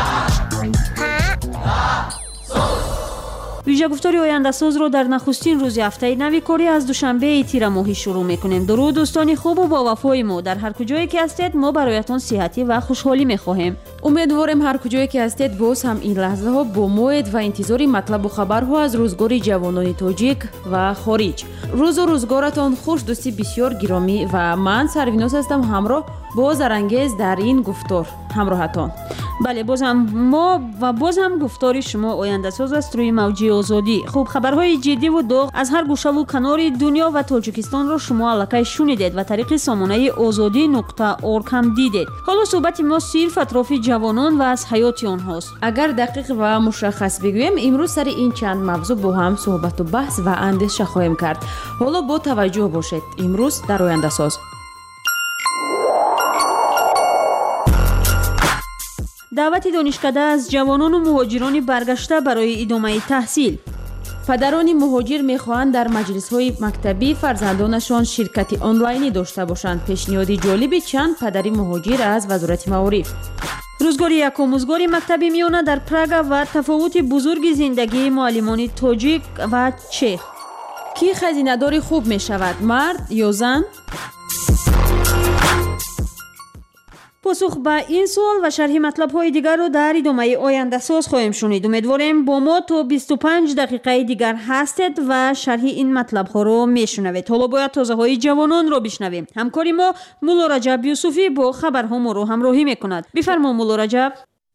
Speaker 13: ویژه گفتاری آینده ساز رو در نخستین روز هفته نوی کاری از دوشنبه تیر ماهی شروع میکنیم. درود دوستانی خوب و با وفای ما، در هر کجایی که هستید ما برایتان صحتی و خوشحالی میخواهیم.
Speaker 25: امیدواریم هر کجایی که هستید باز هم این لحظه ها با موعد و انتظار مطلب و خبرها از روزگار جوانان تاجیک و خارج. روز و روزگارتان خوش، دوستی بسیار گرامی و من سرویناس هستم، همراه با زرانگیز در این گفتار همراهتان.
Speaker 13: بله، باز هم گفتاری شما آینده ساز است روی موجی آزادی. خوب، خبرهای جدی و داغ از هر گوشه و کنار دنیا و تاجیکستان را شما الکی شنیدید و طریق سامانه azadi.org هم دیدید. حالا صحبت ما صرف اطراف جوانان و از حیات آنهاست.
Speaker 25: اگر دقیق و مشخص بگویم، امروز سر این چند موضوع با هم صحبت و بحث و اندیشه خواهیم کرد. حالا با توجه باشید. امروز در آینده ساز
Speaker 13: دعوت دانشکده از جوانان و مهاجران برگشته برای ادامه تحصیل.
Speaker 25: پدران مهاجر میخواهند در مجلس‌های مکتبی فرزندانشان شرکت آنلاینی داشته باشند. پیشنهاد جالب چند پدری مهاجر از وزارت معارف.
Speaker 13: روزگار یکم روزگار مکتبی میانه در پراگ و تفاوت بزرگ زندگی معلمان تاجیک و چخ.
Speaker 25: کی خزینه‌دار خوب میشود، مرد یا زن؟
Speaker 13: پاسخ به این سوال و شرح مطلب‌های دیگر رو در ادامه آینده ساز خواهیم شنید. امیدواریم با ما تا 25 دقیقه دیگر هستید و شرح این مطلب‌ها رو میشنوید. حالا باید تازه‌های جوانان رو بشنویم. همکاری ما مولا رجب یوسفی با خبرها ما رو همراهی میکند. بفرما مولا رجب.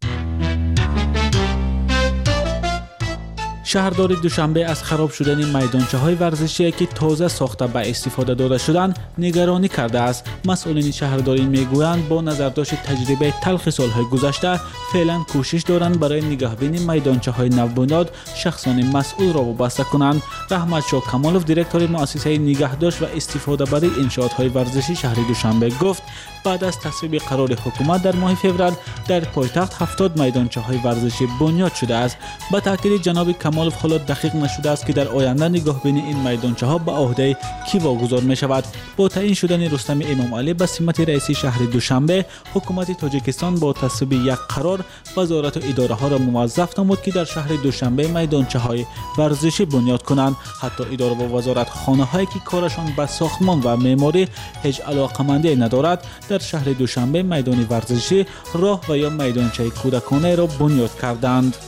Speaker 15: شهرداری دوشنبه از خراب شدن میدانچه‌های ورزشی که تازه ساخته به استفاده داده شدند نگرانی کرده است. مسئولین شهرداری میگویند با نظرداشت تجربه تلخ سالهای گذشته فعلا کوشش دارند برای نگهبانی میدانچه‌های نوبنیاد شخصان مسئول را وابسته کنند. رحمت شاه کمالوف، دیرکتور مؤسسه نگهداشت و استفاده برای انشاءات‌های ورزشی شهر دوشنبه گفت بعد از تصویب قرار حکومت در ماه فوریه در پایتخت 70 میدانچه‌های ورزشی بنیاد شده است. با تاکید جناب کمالوف حالا دقیق نشده است که در آینده نگهبانی این میدانچه‌ها به عهده کی واگذار می شود. با تعیین شدن رستم امام علی به سمت رئیس شهر دوشنبه، حکومت تاجیکستان با تصویب یک قرار وزارت و اداره‌ها را موظف نمود که در شهر دوشنبه میدانچه‌های ورزشی بنیاد کنند. حتی اداره و وزارت خانه‌هایی که کارشان به ساختمان و معماری هیچ علاقه‌مندی ندارد در شهر دوشنبه میدان ورزشی، راه و یا میدانچه کودکانه را بنیاد کردند.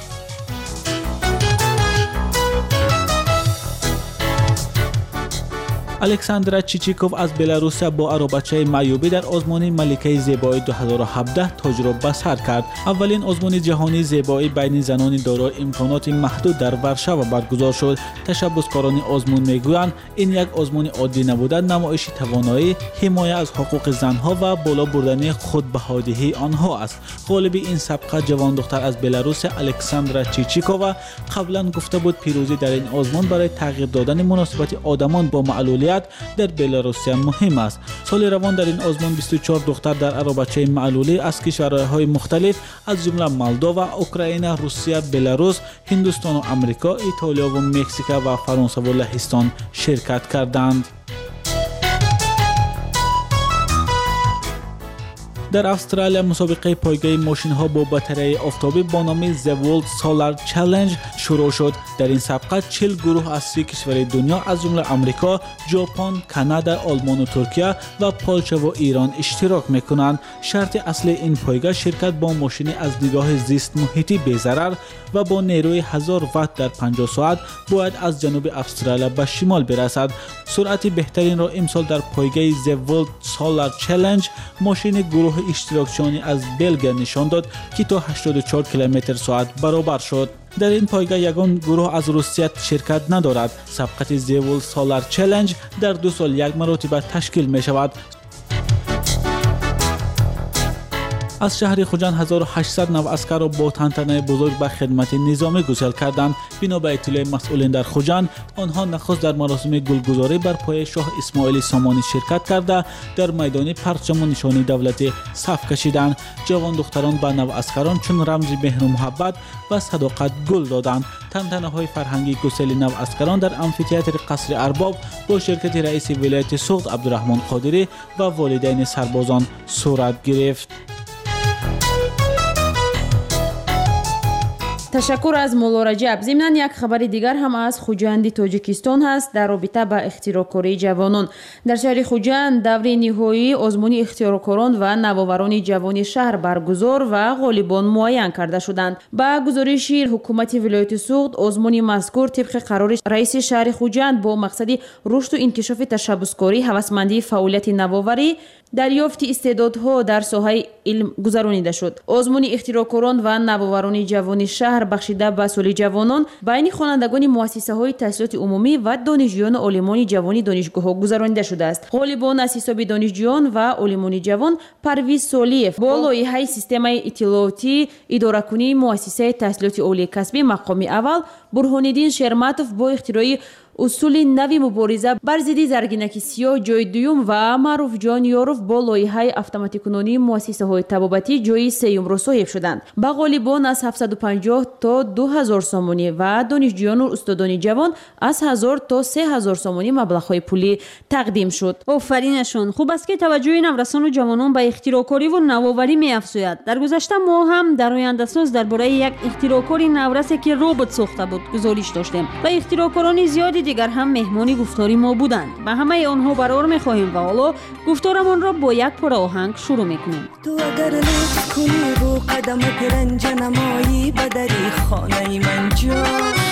Speaker 15: الکساندرا چیچیکوف از بلاروس با عروبچه معیوبی در آزمون ملکه زیبایی 2017 تاج را به سر کرد. اولین آزمون جهانی زیبایی بین زنان دارای امکانات محدود در ورشوا برگزار شد. تشبثکاران آزمون میگویند این یک آزمون عادی نبوده، نمایش توانایی، حمایت از حقوق زنها و بالا بردن خودبهادهی آنها است. غالب این سابقه جوان دختر از بلاروس الکساندرا چیچیکووا قبلا گفته بود پیروزی در این آزمون برای تغییر دادن مناسبت آدمان با معلولیت در بلاروسیا مهم است. سال روان در این آزمون 24 دختر در عروبچه معلولی از کشورهای مختلف از جمله مولداوا، اوکراین، روسیه، بلاروس، هندوستان و آمریکا، ایتالیا و مکزیک و فرانسه و لهستان شرکت کردند. در استرالیا مسابقه پایگاه ماشین‌ها با باتری آفتابی با نام The World Solar Challenge شروع شد. در این سابقه 40 گروه از 30 کشور دنیا از جمله آمریکا، ژاپن، کانادا، آلمان و ترکیه و پولش و ایران اشتراک میکنند. شرط اصلی این پایگاه شرکت با ماشینی از نگاه زیست محیطی بی‌ضرر و با نیروی 1000 وات در 50 ساعت باید از جنوب استرالیا به شمال برسد. سرعت بهترین را امسال در پایگاه The World Solar Challenge ماشین گروه اشتراکچیانی از بلژیم نشان داد که تا 84 کیلومتر ساعت برابر شد. در این پایگاه یگان گروه از روسیه شرکت ندارد. سبقت The World Solar Challenge در 2 سال یک مرتبه تشکیل می شود. از شهر خوجند 1800 نو اسکر را با تنتنه بزرگ به خدمت نظامی گسیل کردند. بنا به اطلاع مسئولین در خوجند، آنها نخست در مراسم گلگذاری بر پای شاه اسماعیل سامانی شرکت کرده در میدان پرچم و نشانی دولتی صف کشیدند. جوان دختران به نو اسکران چون رمز مهر و محبت و صداقت گل دادند. تنتنه های فرهنگی گسیل نو اسکران در امفی‌تئاتر قصر ارباب با شرکت رئیس ولایت سوخت عبدالرحمن قادری و والدین سربازان صورت گرفت.
Speaker 25: تشکر از مولا رجب. ضمناً یک خبر دیگر هم از خوجند تاجیکستان هست در رابطه با اختراعکاری جوانان. در شهر خوجند دوره نهایی آزمون اختراعکاران و نوآوران جوان شهر برگزار و غالبان معین کرده شدند. با گزارش حکومت ولایت سوخت، آزمون مذکور طبق قرار رئیس شهر خوجند با مقصد رشد و انکشاف تشبثکاری، هوسمندی، فعالیت نوآوری، دریافت استعدادها در ساحه علم گذرانیده شد. آزمون اختراعکاران و نوآوران جوان شهر بخشیده به سال جوانان بین خوانندگان مؤسسه‌های تحصیلات عمومی و دانشجویان و عالمان جوان دانشگاه‌ها گذرانیده شده است. غالبان از حساب دانشجویان و عالمان جوان پرویز سالیف با لایحه سیستم اطلاعاتی اداره‌کنی مؤسسه تحصیلات عالی کسبی مقام اول، برهان‌الدین شرمتوف با اختراع اصول نوی مبارزه بر ضد زرگینکی سیاه جای دوم و معروف جان یاروف با لایحه اتوماتیک کنونی مؤسسه‌های طبابتی جای سوم را صاحب شدند. با غالبان از 750 تا 2000 سامانی و دانشجویان و استادان جوان از 1000 تا 3000 سامانی مبلغ‌های پولی تقدیم شد.
Speaker 13: آفرینشون. خوب است که توجه نورسان و جوانان به اختراعکاری و نوآوری می‌افزاید. در گذشته ما هم در آینده‌ساز درباره یک اختراعکار نورسی که ربات ساخته بود گزارش داشتیم و اختراعکاران زیادی دیگر هم مهمانی گفتاری ما بودند. به همه آنها برار می‌خواهیم و حالا گفتارمان را با یک پاره آهنگ شروع می‌کنیم.
Speaker 7: تو اگر لطف کنی و قدمت رنج نمایی بدری خانه من جا،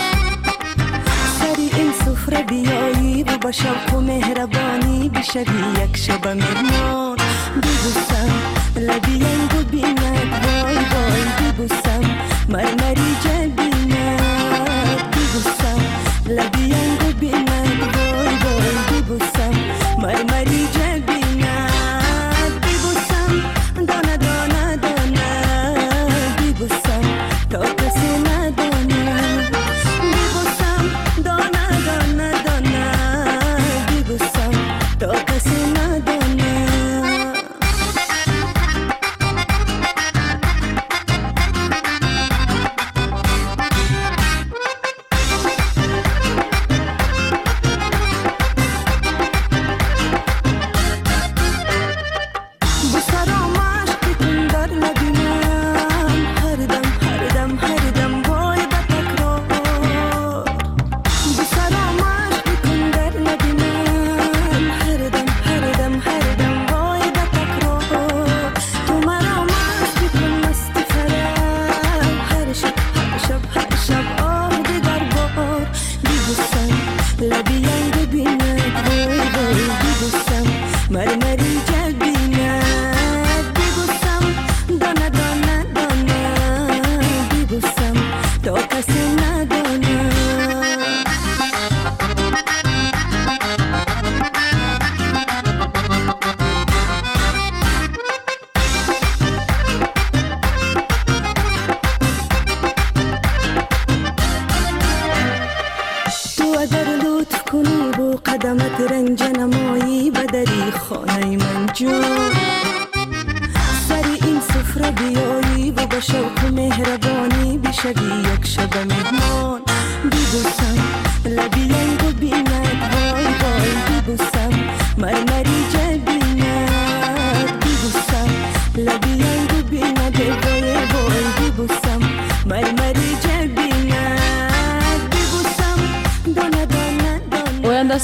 Speaker 7: سری این سفره بیایی و با شوق و مهربانی بشوی یک شب مهمان. ببوسم لبی انگو بیند وای وای، ببوسم مرمری جبیند، ببوسم لبی انگو بیند وای وای، ببوسم مرمری جبیند، ببوسم دانه دانه دانه، ببوسم تا کسی ندانه، ببوسم دانه دانه دانه، ببوسم تا کسی ندانه. قدمت رنج نمایی بدری خانه من جا، سری این سفره بیایی و با شوق و مهربانی بشوی یک شب مهمان. ببوسم لبی انگو بیند وای وای، ببوسم مرمری جبیند، ببوسم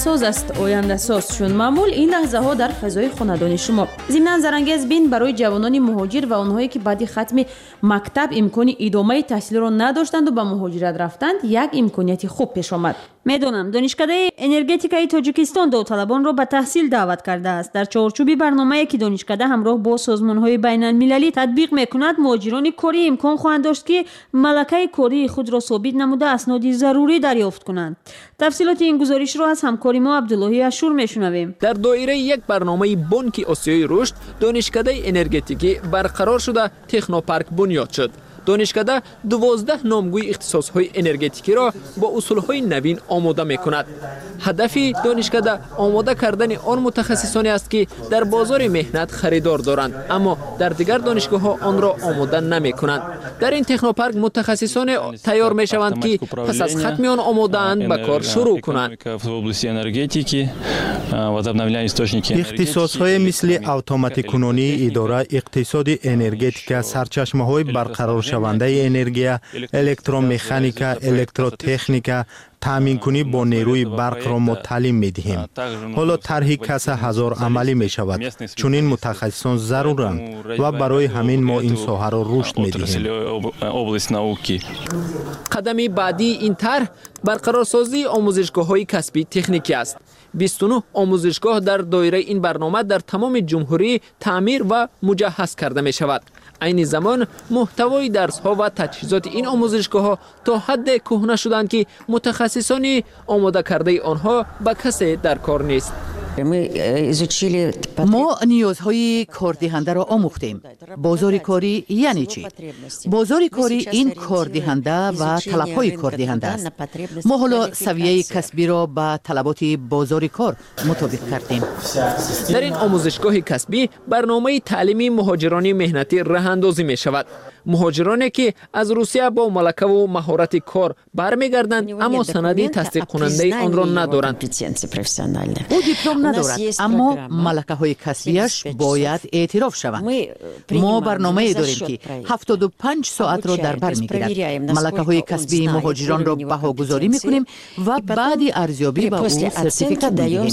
Speaker 25: آینده‌ساز است. آینده‌ساز چون معمول این لحظه‌ها در فضای خانه‌دانی شما. ضمن زرانگیز بین برای جوانان مهاجر و آنهایی که بعد ختم مکتب امکان ادامه تحصیل را نداشتند و به مهاجرت رفتند یک امکانیت خوب پیش آمد.
Speaker 13: میدونم دانشکده انرژتیکای تاجیکستان داوطلبان را به تحصیل دعوت کرده است. در چارچوب برنامه‌ای که دانشکده همراه با سازمان‌های بین‌المللی تطبیق می‌کند، مهاجران کاری امکان خواهند داشت که ملکه کاری خود را ثابت نموده اسناد ضروری دریافت کنند. تفصیلات این گزارش را از همکار ما عبداللهی اشور میشنویم.
Speaker 8: در دایره یک برنامه بانک آسیای رشد، دانشکده انرژتیکی برقرار شده تکنوپارک بنیاد شد. دانشکده 12 نامگوی اختصاص‌های انرژتیکی را با اصول‌های نوین آماده می‌کند. هدف دانشکده آماده کردن آن متخصصانی است که در بازار مهنت خریدار دارند اما در دیگر دانشگاه‌ها آن را آماده نمی‌کنند. در این تکنوپارک متخصصان تیار می‌شوند که پس از ختم آن آماده‌اند به کار شروع کنند.
Speaker 4: اختصاص‌های مثل اتوماتیک کنونی، اداره اقتصاد انرژتیک، سرچشمه‌های برقرار شونده انرژی، الکترومکانیکا، الکتروتکنیکا، تامین کنی با نیروی برق را ما تعلیم می دهیم. حالا طرح کسب هزار عملی می شود چون این متخصصان ضرورند و برای همین ما این ساحه را رشد می دهیم.
Speaker 8: قدم بعدی این طرح برقرارسازی آموزشگاه‌های کسبی تکنیکی است. 29 آموزشگاه در دایره این برنامه در تمام جمهوری تعمیر و مجهز کرده می شود. این زمان محتوای درس‌ها و تجهیزات این آموزشگاه‌ها تا حد کهنه شدند که متخصصان آماده کرده آنها به کسی در کار نیست.
Speaker 9: ما نیازهای کاردهنده را آموختیم. بازار کاری یعنی چی؟ بازار کاری این کاردهنده و طلب‌های کاردهنده است. ما حالا سویه کسبی را به طلبات بازار کار مطابق کردیم.
Speaker 8: در این آموزشگاه کسبی برنامه تعلیمی مهاجران مهنتی راه اندازی می شود. مهاجرانی که از روسیه با ملکه و مهارت کار برمیگردند اما سند تصدیق کننده آن را ندارند.
Speaker 9: او دیپلم ندارد اما ملکه های کسبیش باید اعتراف شوند. ما برنامه داریم که 75 ساعت را در بر میگیرد. ملکه های کسبی مهاجران را بهاگذاری میکنیم و بعد ارزیابی به او سرتیفیکات میدهیم.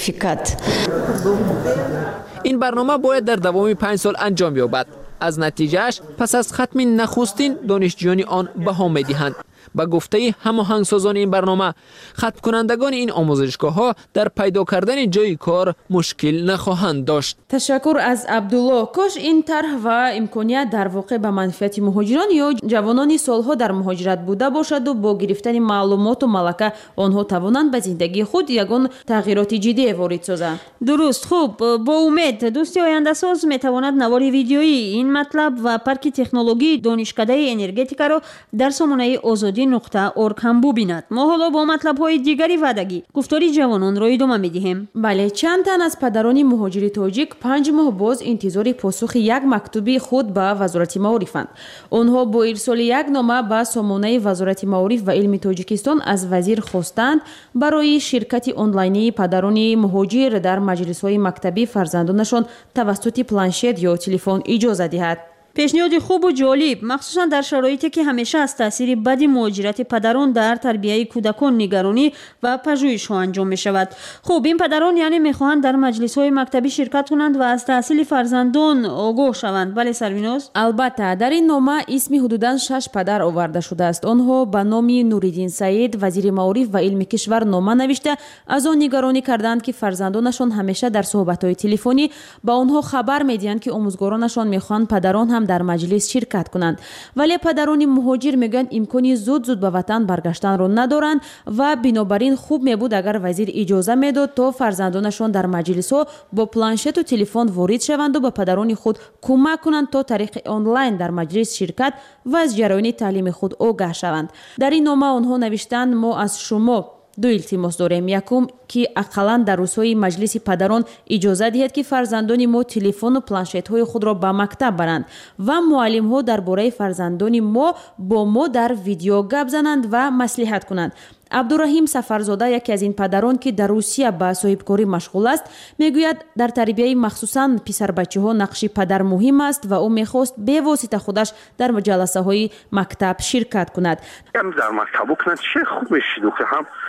Speaker 8: این برنامه باید در دوام 5 سال انجام یابد. از نتیجهش پس از ختم نخستین دانشجویان آن بها می‌دهند. با گفته هماهنگسازان این برنامه، ختم کنندگان این آموزشگاه‌ها در پیدا کردن جای کار مشکل نخواهند داشت.
Speaker 25: تشکر از عبدالله. کاش این طرح و امکانیت در واقع به منفعت مهاجران یا جوانان سالها در مهاجرت بوده باشد و با گرفتن معلومات و ملکه آنها توانند به زندگی خود یگان تغییرات جدی وارد سازند.
Speaker 13: درست. خوب، با امید دوستی آینده ساز میتواند نوار ویدیویی این مطلب و پارک تکنولوژی دانشکده انرژتیکا را در سامانه azadi.org هم ببیند. ما حالا با مطلب های دیگری وعدگی گفتاری جوانان را ادامه میدهیم.
Speaker 25: بله، چند تن از پدران مهاجر تاجیک 5 ماه باز انتظار پاسخ یک مکتوب خود به وزارت معارفند. آنها با ارسال یک نامه به سامانه وزارت معارف و علم تاجیکستان از وزیر خواستند برای شرکت آنلاینی پدران مهاجر در مجلس‌های مکتبی فرزندانشان توسط پلانشت یا تلفن اجازه دهد.
Speaker 13: پیشنهاد خوب و جالب، مخصوصا در شرایطی که همیشه از تاثیر بد مهاجرت پدران در تربیت کودکان نگرانی و پژوهش ها انجام می شود. خب این پدران یعنی میخواهند در مجلس های مکتبی شرکت کنند و از تحصیل فرزندان آگاه شوند. بله سرویناز؟
Speaker 25: البته در این نامه اسم حدوداً 6 پدر آورده شده است. آنها به نام نوریدین سعید وزیر معارف و علم کشور نامه نوشته از آن نگرانی کردند که فرزندانشان همیشه در صحبت های تلفنی با آنها خبر میدهند که آموزگارانشان میخواهند پدران هم در مجلس شرکت کنند، ولی پدران مهاجر میگن امکانی زود به وطن برگشتن را ندارند و بنابراین خوب میبود اگر وزیر اجازه میداد تا فرزندانشان در مجلس ها با پلانشت و تلفن وارد شوند و به پدران خود کمک کنند تا طریق آنلاین در مجلس شرکت و از جریان تعلیم خود آگاه شوند. در این نامه آنها نوشتند ما از شما دو التماس داریم. یکم که اقلا در روزهای مجلس پدران اجازه دهید که فرزندان ما تلفن و پلانشت های خود را به مکتب برند و معلم ها درباره فرزندان ما با ما در ویدیو گپ زنند و مصلحت کنند. عبدالرحیم سفرزاده یکی از این پدران که در روسیه به صاحبکاری مشغول است میگوید در تربیت مخصوصا پسر بچه ها نقش پدر مهم است و او میخواست به واسطه خودش در جلسه های مکتب شرکت کند.
Speaker 10: در مکتب کنند چه خوب میشید که هم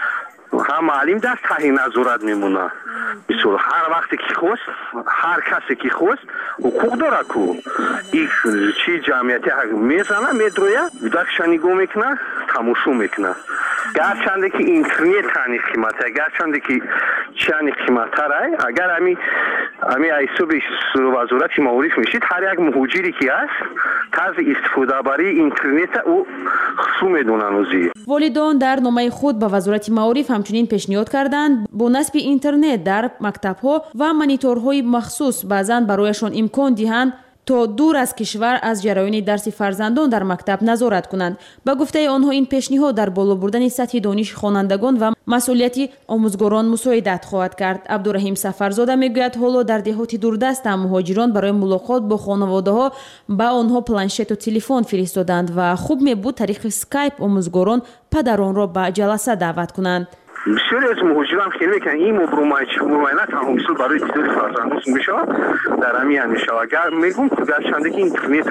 Speaker 10: هم معلم در تحت نظارت میمونه. مثلا هر وقتی که خواست هر کسی که خواست حقوق داره کو این چی جمعیتی میزنه میدرویه دکشا نگاه میکنه تماشا میکنه. گرچنده که اینترنت تنی قیمته گرچنده که چنی قیمته رای اگر امی ایسو به وزارت معارف میشید هر یک مهاجری که هست طرز استفاده برای اینترنت او خصوم میدونن اوزی.
Speaker 25: والدان در نامه خود به وزارت معارف همچنین پیشنهاد کردند با نصب اینترنت در مکتب‌ها و مانیتورهای مخصوص بعضاً برایشان امکان دهند تا دور از کشور از جریان درس فرزندان در مکتب نظارت کنند. با گفته آنها این پیشنهاد در بالا بردن سطح دانش خوانندگان و مسئولیت آموزگاران مساعدت خواهد کرد. عبدالرحیم سفرزاده میگوید حالا در دهات دوردست مهاجران برای ملاقات با خانواده‌ها با آنها پلنشت و تلفن فرستادند و خوب میبود طریق اسکایپ آموزگاران پدران را به جلسه دعوت کنند.
Speaker 10: بسیاری از مهاجران خیلی میکنن این مبرومایت هم مثل برای دیدار فرزندان میشه در همین میشه اگر میگم که گرچنده که اینترنت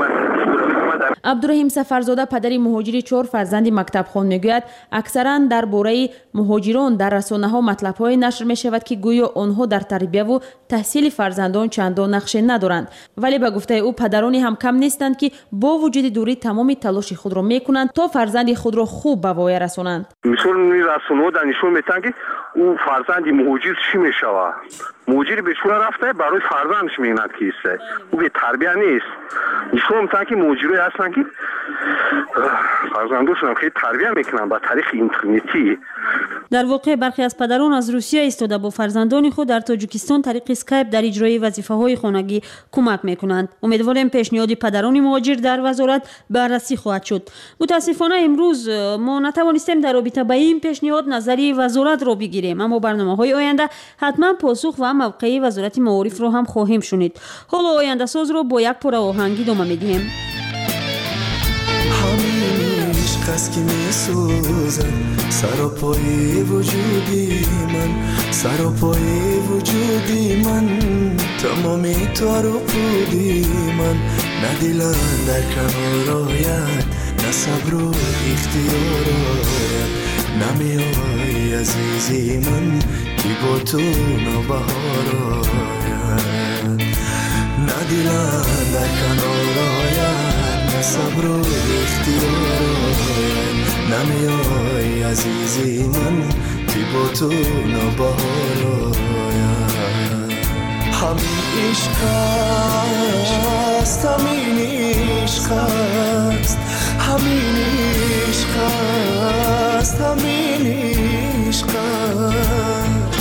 Speaker 25: عبدالرحیم سفرزاده پدری مهاجری 4 فرزند مکتب خوان میگوید اکثرا درباره مهاجران در رسانه‌ها مطلب‌های نشر میشود که گویا آنها در تربیت و تحصیل فرزندان چندان نقشه ندارند، ولی به گفته او پدرانی هم کم نیستند که با وجود دوری تمام تلاش خود را میکنند تا فرزند خود را خوب به وای رسانند.
Speaker 10: مثلا رسانه‌ها نشون میدن که او فرزند مهاجر چی میشود. مهاجر به شور رفته برای فرزندش میگند کیسه او به تربیت نیست. نشون میدن که مهاجرای هستن که فرزنداشون خیلی تربیت میکنن با طریق اینترنتی.
Speaker 13: در واقع برخی از پدران از روسیه ایستاده با فرزندان خود در تاجیکستان طریق اسکایپ در اجرای وظیفه‌های خانگی کمک میکنند. امیدواریم پیشنهاد پدران مهاجر در وزارت بررسی خواهد شد. متاسفانه امروز ما نتوانستیم در رابطه با این پیشنهاد نظری وزارت را بگیریم، اما برنامه‌های آینده حتما پاسخ و موقعی وزارت معارف را هم خواهیم شنید. حالا آینده ساز را با یک پاره آهنگی ادامه میدیم.
Speaker 7: عشق که می سوزد سراپای وجودی من، سراپای وجودی من، تمامی تو رو پودی من، نه دلم در کنار آید، نه صبر و اختیار آید، نمیای عزیزی من که با تو نوبهار آید، نه دلم در کنار آید، نه صبر و اختیار آید، نمیای عزیزی من که با تو نوبهار آید. همین عشق است، همین عشق است، همین عشق است، همین عشق است.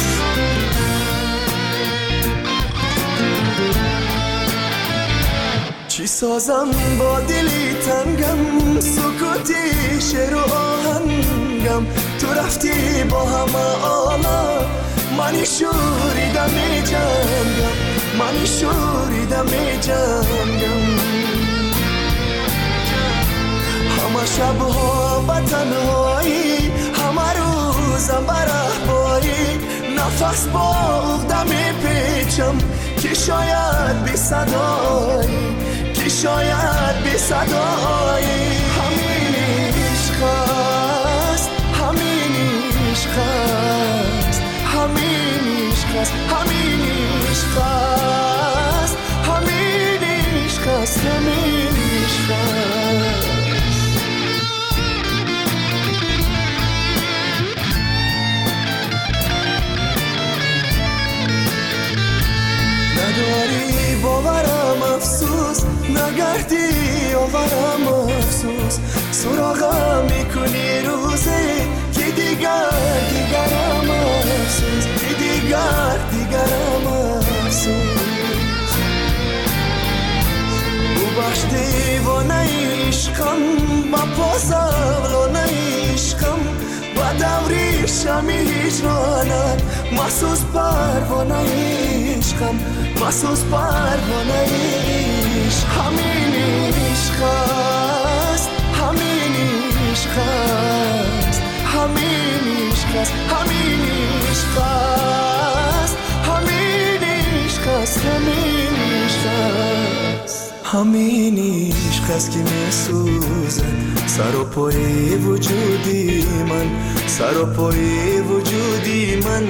Speaker 7: چی سازم با دلی تنگم، سکوتی شعر و آهنگم، تو رفتی با همه عالم، منی شوریدم می جنگم، منی شوریدم می جنگم، همه شبها به تنهایی، همه روزم به رهبایی، نفس با عقده می پیچم که شاید بی صدایی، که شاید بی صدایی. همین عشق است، همین عشق است، همین عشق است، همین عشق است، همین عشق است، همین عشق است. نداری باورم افسوس، نگردی آورم افسوس، سراغم میکنی روزه که دیگرم افسوس، که دیگرم افسوس. ببخش دیوانه عشقم، با پاسولانه عشقم، با دوری شمی هجرانت، محسوس پروانه عشقم، محسوس پروانه عشق. همین عشق است، همین عشق است، همین عشق است، همین عشق است، همین عشق است، همین عشق است. همین عشق است که میسوزد سر و پای وجودی من سر و پای وجودی من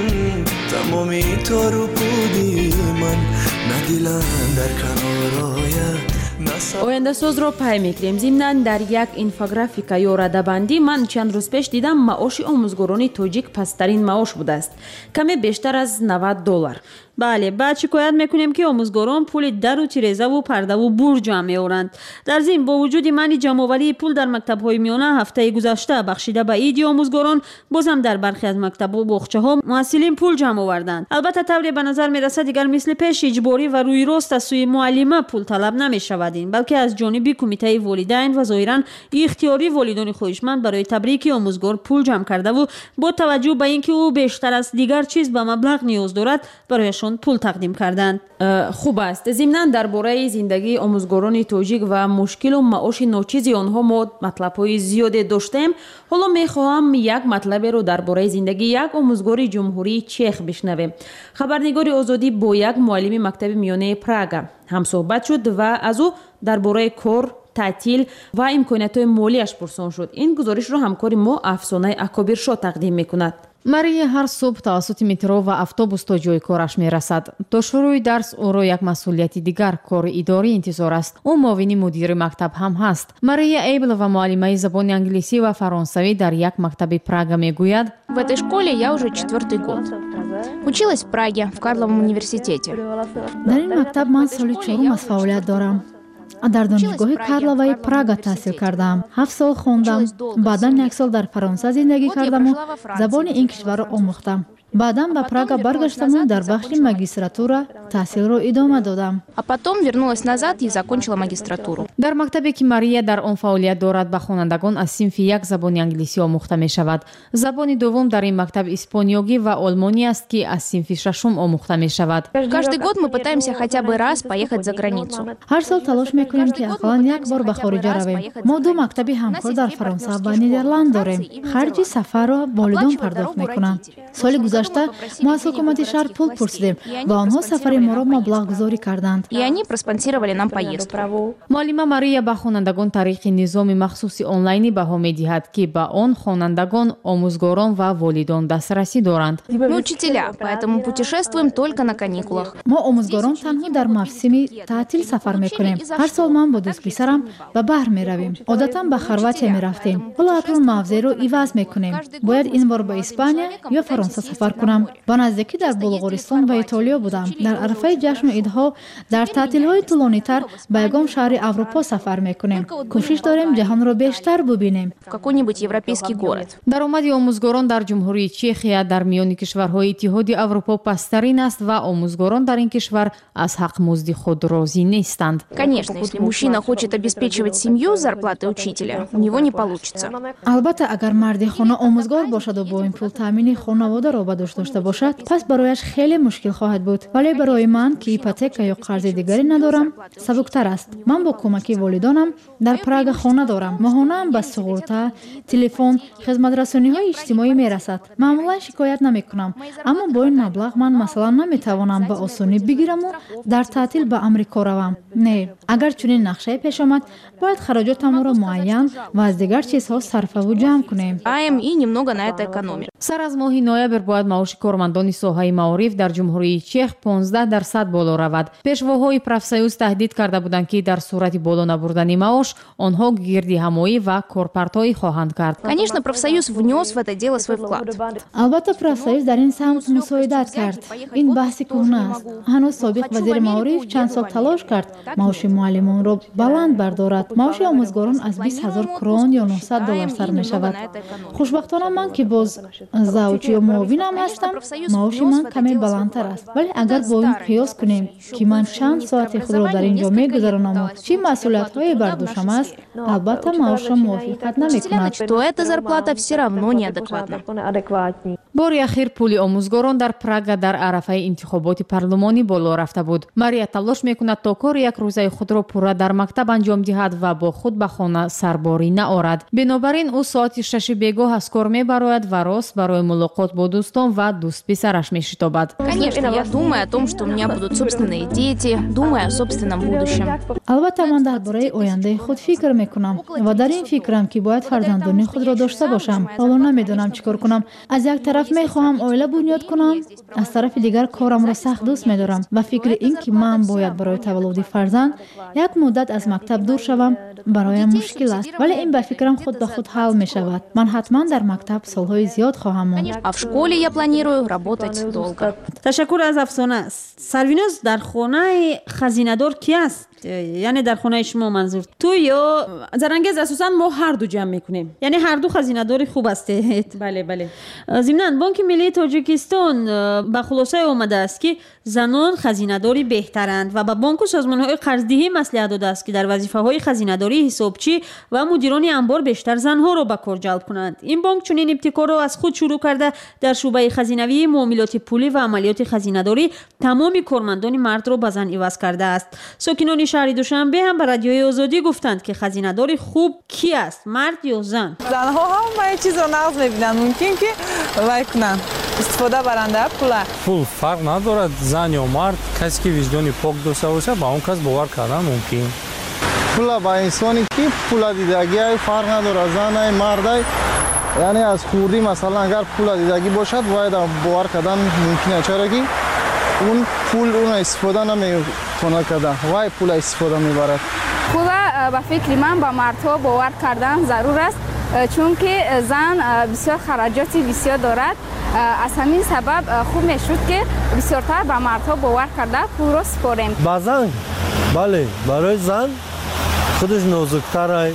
Speaker 7: تمامی تار و پودی من ندیلم در کنار آید
Speaker 25: ояндасозро пай мекунем. Зимнан дар як инфографика ё радабандӣ ман чанд рӯз пеш дидам маоши омӯзгорони тоҷик пасттарин маош будааст. каме бештар аз $90.
Speaker 13: бале, баъд шикоят мекунем ки омӯзгорон пули дару тирезаву пардаву бур ҷамъ меоранд. дар зин бо вуҷуди манъи ҷамъоварии пул дар мактабҳои миёна ҳафтаи гузашта бахшида ба иди омӯзгорон бозам дар бархе аз мактабу боғчаҳо муассилин пул ҷамъ оварданд. албатта тавре ба назар мерасад дигар мисли пеш иҷборӣ ва рӯйрост аз сӯи муаллима пул талаб намешавад, балки аз ҷониби кумитаи волидайн ва зоҳиран ихтиёри волидони хоҳишманд барои табрики омӯзгор пул ҷамъ кардаву бо таваҷҷӯҳ ба ин ки ӯ бештар аз дигар чиз ба маблағ ниёз дорад барояшон пул тақдим карданд.
Speaker 25: хуб аст. зимнан дар бораи зиндагии омӯзгорони тоҷик ва мушкилу маоши ночизи онҳо мо матлабҳои зиёде доштем. ҳоло мехоҳам як матлаберо дар бораи зиндагии як омӯзгори ҷумҳурии чех бишнавем. хабарнигори озодӣ бо як муаллими мактаби миёнаи Прага ҳамсӯҳбат шуд ва аз ӯ дар бораи кор, таътил ва имкониятҳои молияш пурсон шуд. ин гузоришро ҳамкори мо Афсонаи Акобиршо тақдим мекунад.
Speaker 11: мария ҳар субҳ тавассути метро ва автобус то ҷойи кораш мерасад. то шурӯи дарс ӯро як масъулияти дигар кори идорӣ интизор аст. ӯ муовини мудири мактаб ҳам ҳаст. мария эйблова муаллимаи забони англисӣ ва фаронсавӣ дар як мактаби Прага мегӯяд:
Speaker 12: в этой школе я уже 4-й год. Училась в Праге, в Карловом университете.
Speaker 11: дар ин мактаб ман соли 4 аз фаъолият дорам. дар донишгоҳи Карловаи Прага таҳсил кардам. 7 сол хондам. баъдан 1 сол дар Фаронса зиндагӣ кардаму забони ин кишварро омӯхтам. баъдан ба Прага баргаштаму дар бахши магистратура таҳсилро идома додам.
Speaker 12: А потом вернулась назад и закончила магистратуру.
Speaker 11: дар мактабе ки Мария дар он фаъолият дорад ба хонандагон аз синфи 1 забони англисӣ омӯхта мешавад. забони дуввум дар ин мактаб испониёгӣ ва олмонӣ аст ки аз синфи 6 омӯхта мешавад.
Speaker 12: Каждый год мы пытаемся хотя бы раз поехать за границу.
Speaker 11: ҳар сол талош мекунем ки ақаллан як бор ба хориҷа равем. мо 2 мактаби ҳамкор дар Фаронса ва Нидерланд дорем. харҷи сафарро волидон пардохт мекунанд. соли гузашта мо аз ҳукумати шаҳр пул пурсидем ва онҳо сафари моро маблағгузорӣ карданд.
Speaker 12: И они проспонсировали нам поездку.
Speaker 11: муаллима Мария ба хонандагон тариқи низоми махсуси онлайнӣ баҳо медиҳад ки ба он хонандагон, омӯзгорон ва волидон дастрасӣ доранд.
Speaker 12: Мы учителя, поэтому путешествуем только на каникулах.
Speaker 11: мо омӯзгорон танҳо дар мавсими таътил сафар мекунем. ҳар сол ман бо дӯстписарам ба баҳр меравем. одатан ба Хорватия мерафтем. ҳоло акнун мавзеъро иваз мекунем. бояд ин бор ба Испания ё Фаронса сафар кунам. ба наздикӣ дар Булғористон ва Итолиё будам. дар арафаи ҷашну идҳо дар таътилҳои тӯлонитар ба ягон шаҳри Аврупо сафар мекунем. кӯшиш дорем ҷаҳонро бештар бубинем.
Speaker 12: В какой-нибудь европейский город.
Speaker 11: даромади омӯзгорон дар ҷумҳурии Чехия дар миёни кишварҳои Иттиҳоди Аврупо пасттарин аст ва омӯзгорон дар ин кишвар аз ҳақмузди худ розӣ нестанд.
Speaker 12: Конечно, если мужчина хочет обеспечивать семью с зарплатой учителя, у него не получится.
Speaker 11: албатта агар марди хона омӯзгор бошаду бо ин пул таъмини хонаводаро ба дӯш дошта бошад, пас барояш хеле мушкил хоҳад буд. вале барои ман ки ипотека ё қарзи дигаре надорам, сабуктар аст. ман бо кӯмаки волидонам дар Прага хона дорам. моҳонаам ба суғурта, телефон, хизматрасониҳои иҷтимоӣ мерасад. маъмулан шикоят намекунам, аммо бо ин маблағ ман масалан наметавонам ба осонӣ бигираму дар таътил ба Амрико равам. не, агар чунин нақшае пеш омад, бояд хароҷотамро муайян ва аз дигар чизҳо сарфаву ҷамъ кунем.
Speaker 12: И немного на это экономим.
Speaker 11: сар аз моҳи ноябр бояд маоши кормандони соҳаи маориф дар ҷумҳурии Чех 15% боло равад. пешвоҳои профсоюз таҳдид карда буданд ки дар сурати боло набурдани маош онҳо гирдиҳамоӣ ва корпартоӣ хоҳанд кард.
Speaker 12: Конечно, профсоюз внес в это дело свой вклад.
Speaker 11: албатта профсоюз дар ин самт мусоидат кард. ин баҳси кӯҳна аст. ҳанӯз собиқ вазири маориф чанд сол талош кард маоши муаллимонро баланд бардорад. маоши омӯзгорон аз 20,000 крон ё $900 сар мешавад. хушбахтона ман ки боз завҷ ё муовинам ҳастам, маоши ман каме баландтар аст. вале агар бо ин қиёс кунем ки ман чанд соати худро дар ин ҷо мегузаронаму чӣ масъулиятҳое бар дӯшам аст, албатта маошам мувофиқат намекунад.
Speaker 12: То эта зарплата все равно неадекватна.
Speaker 11: бори ахир пули омӯзгорон дар Прага дар арафаи интихоботи парлумонӣ боло рафта буд. Мария талош мекунад то кори як рӯзаи худро пурра дар мактаб анҷом диҳад ва бо худ ба хона сарборӣ наорад. бинобар ин ӯ соати 6 бегоҳ аз кор мебарояд ва рост барои мулоқот бо дӯстон ва дӯстписараш мешитобад.
Speaker 12: Конечно, я думаю о том, что что у меня будут собственные дети, думаю о собственном будущем.
Speaker 11: албатта ман дар бораи ояндаи худ фикр мекунам ва дар ин фикрам ки бояд фарзандони худро дошта бошам. ҳоло намедонам чӣ кор кунам. аз як тараф мехоҳам оила бунёд кунам, аз тарафи дигар корамро сахт дӯст медорам ва фикри ин ки ман бояд барои таваллуди фарзанд як муддат аз мактаб дур шавам бароям мушкил аст, вале ин ба фикрам худ ба худ ҳал мешавад. ман ҳатман дар мактаб солҳои зиёд хоҳам монд.
Speaker 12: А в школе я планирую работать долго.
Speaker 13: ташаккур аз афсона. сарвинуз дар хонаи хазинадор ки аст? яъне дар хонаи шумо манзур ту ё
Speaker 25: зарангез асосан мо ҳар ду ҷамъ мекунем.
Speaker 13: яъне ҳарду хазинадори хуб ҳастед?
Speaker 25: бале бале.
Speaker 13: зимнан бонки миллии тоҷикистон ба хулосае омадааст ки занон хазинадори беҳтаранд ва ба бонку созмонҳои қарздиҳӣ маслиҳат додааст ки дар вазифаҳои хазинадорӣ ҳисобчӣ ва мудирони амбор бештар занҳоро ба кор ҷалб кунанд. ин бонк чунин ибтикорро аз худ шурӯъ карда дар шуъбаи хазинавии муомилоти пулӣ ва амалиёти хазинадорӣ тамоми кормандони мардро ба зан иваз кардааст. сокинони шаҳри душанбе ҳам ба радиои озодӣ гуфтанд ки хазинадори хуб ки аст, мард ё зан?
Speaker 6: занҳо ҳамаи чизро нағз мебинанд, мумкин ки вай кунанд, истифода баранд аз пула.
Speaker 16: пул фарқ надорад, зан ё мард, касе ки виҷдони пок дошта бошад ба он кас бовар кардан мумкин.
Speaker 17: пула ба инсони ки пула дидагиай фарқ надорад, занай мардай, яъне аз хурдӣ масалан агар пула дидагӣ бошад вай да бовар кардан мумкин аст, чаро ки اون پول اون استفاده نمیکنه کردن وای پول استفاده میبرد.
Speaker 18: پول به فکر من با مردها باور کردن ضرور است چون که زن بسیار خراجاتی بسیار دارد. از همین سبب خوب میشد که بسیارتر به مردها باور کرده پول را سپاریم.
Speaker 16: با زن بله برای زن خودش نازکتر است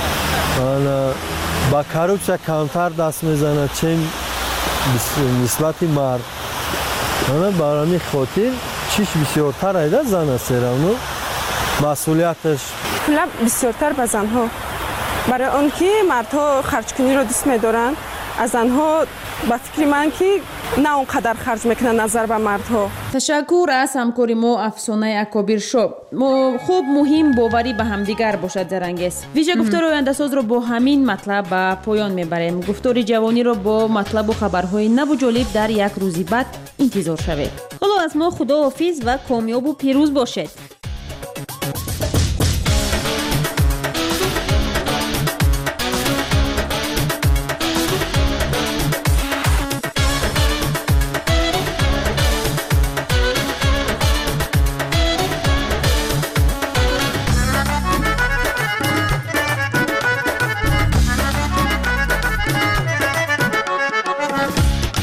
Speaker 16: با کاروچه کمتر دست میزنه چه نسبت مرد. برای خاطر چیش بسیارتر ایده زن است رونو مسئولیتش
Speaker 19: پول بسیارتر به زنها برای آن که مردها خرجکنی رو دوست می‌دارن از زنها با فکر من که نه اونقدر خرج میکنن نظر به مردها.
Speaker 25: تشکر از همکاری ما افسانه اکابر شو. خوب مهم باوری به همدیگر باشد زرنگیز. ویژه گفتار آینده ساز رو با همین مطلب به پایان میبریم. گفتار جوانی رو با مطلب و خبرهای نو و جالب در یک روزی بعد انتظار شوید.
Speaker 13: حالا از ما خداحافظ و کامیاب و پیروز باشید.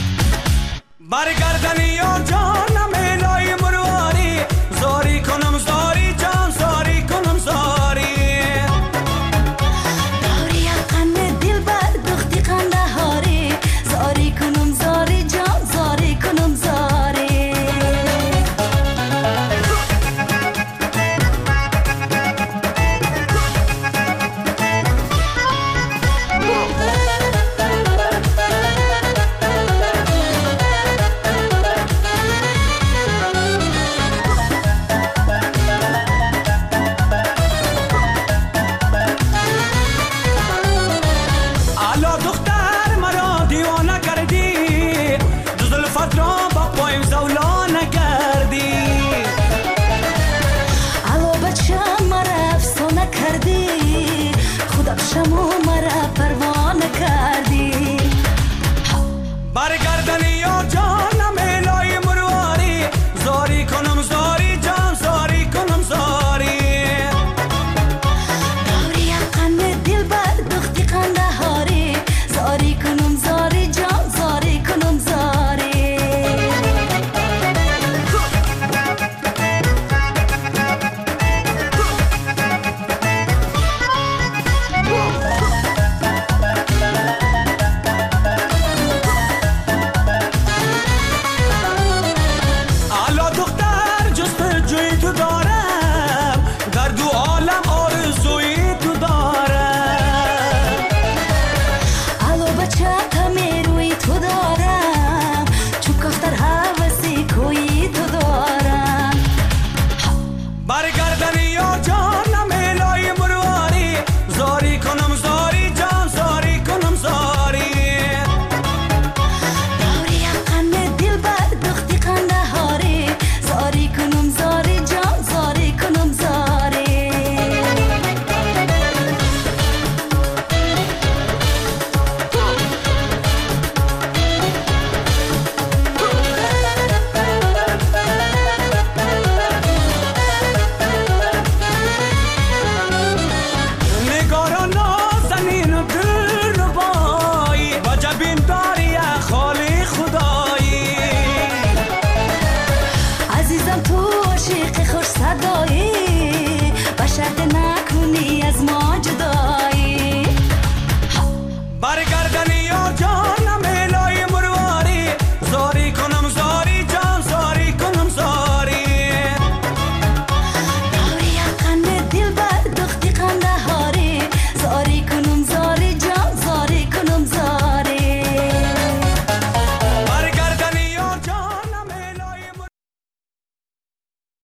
Speaker 7: برگردنی یا جانم الهی مرواری زاری کنم
Speaker 2: تو عاشق خوش صدایی بشرط نکنی از ما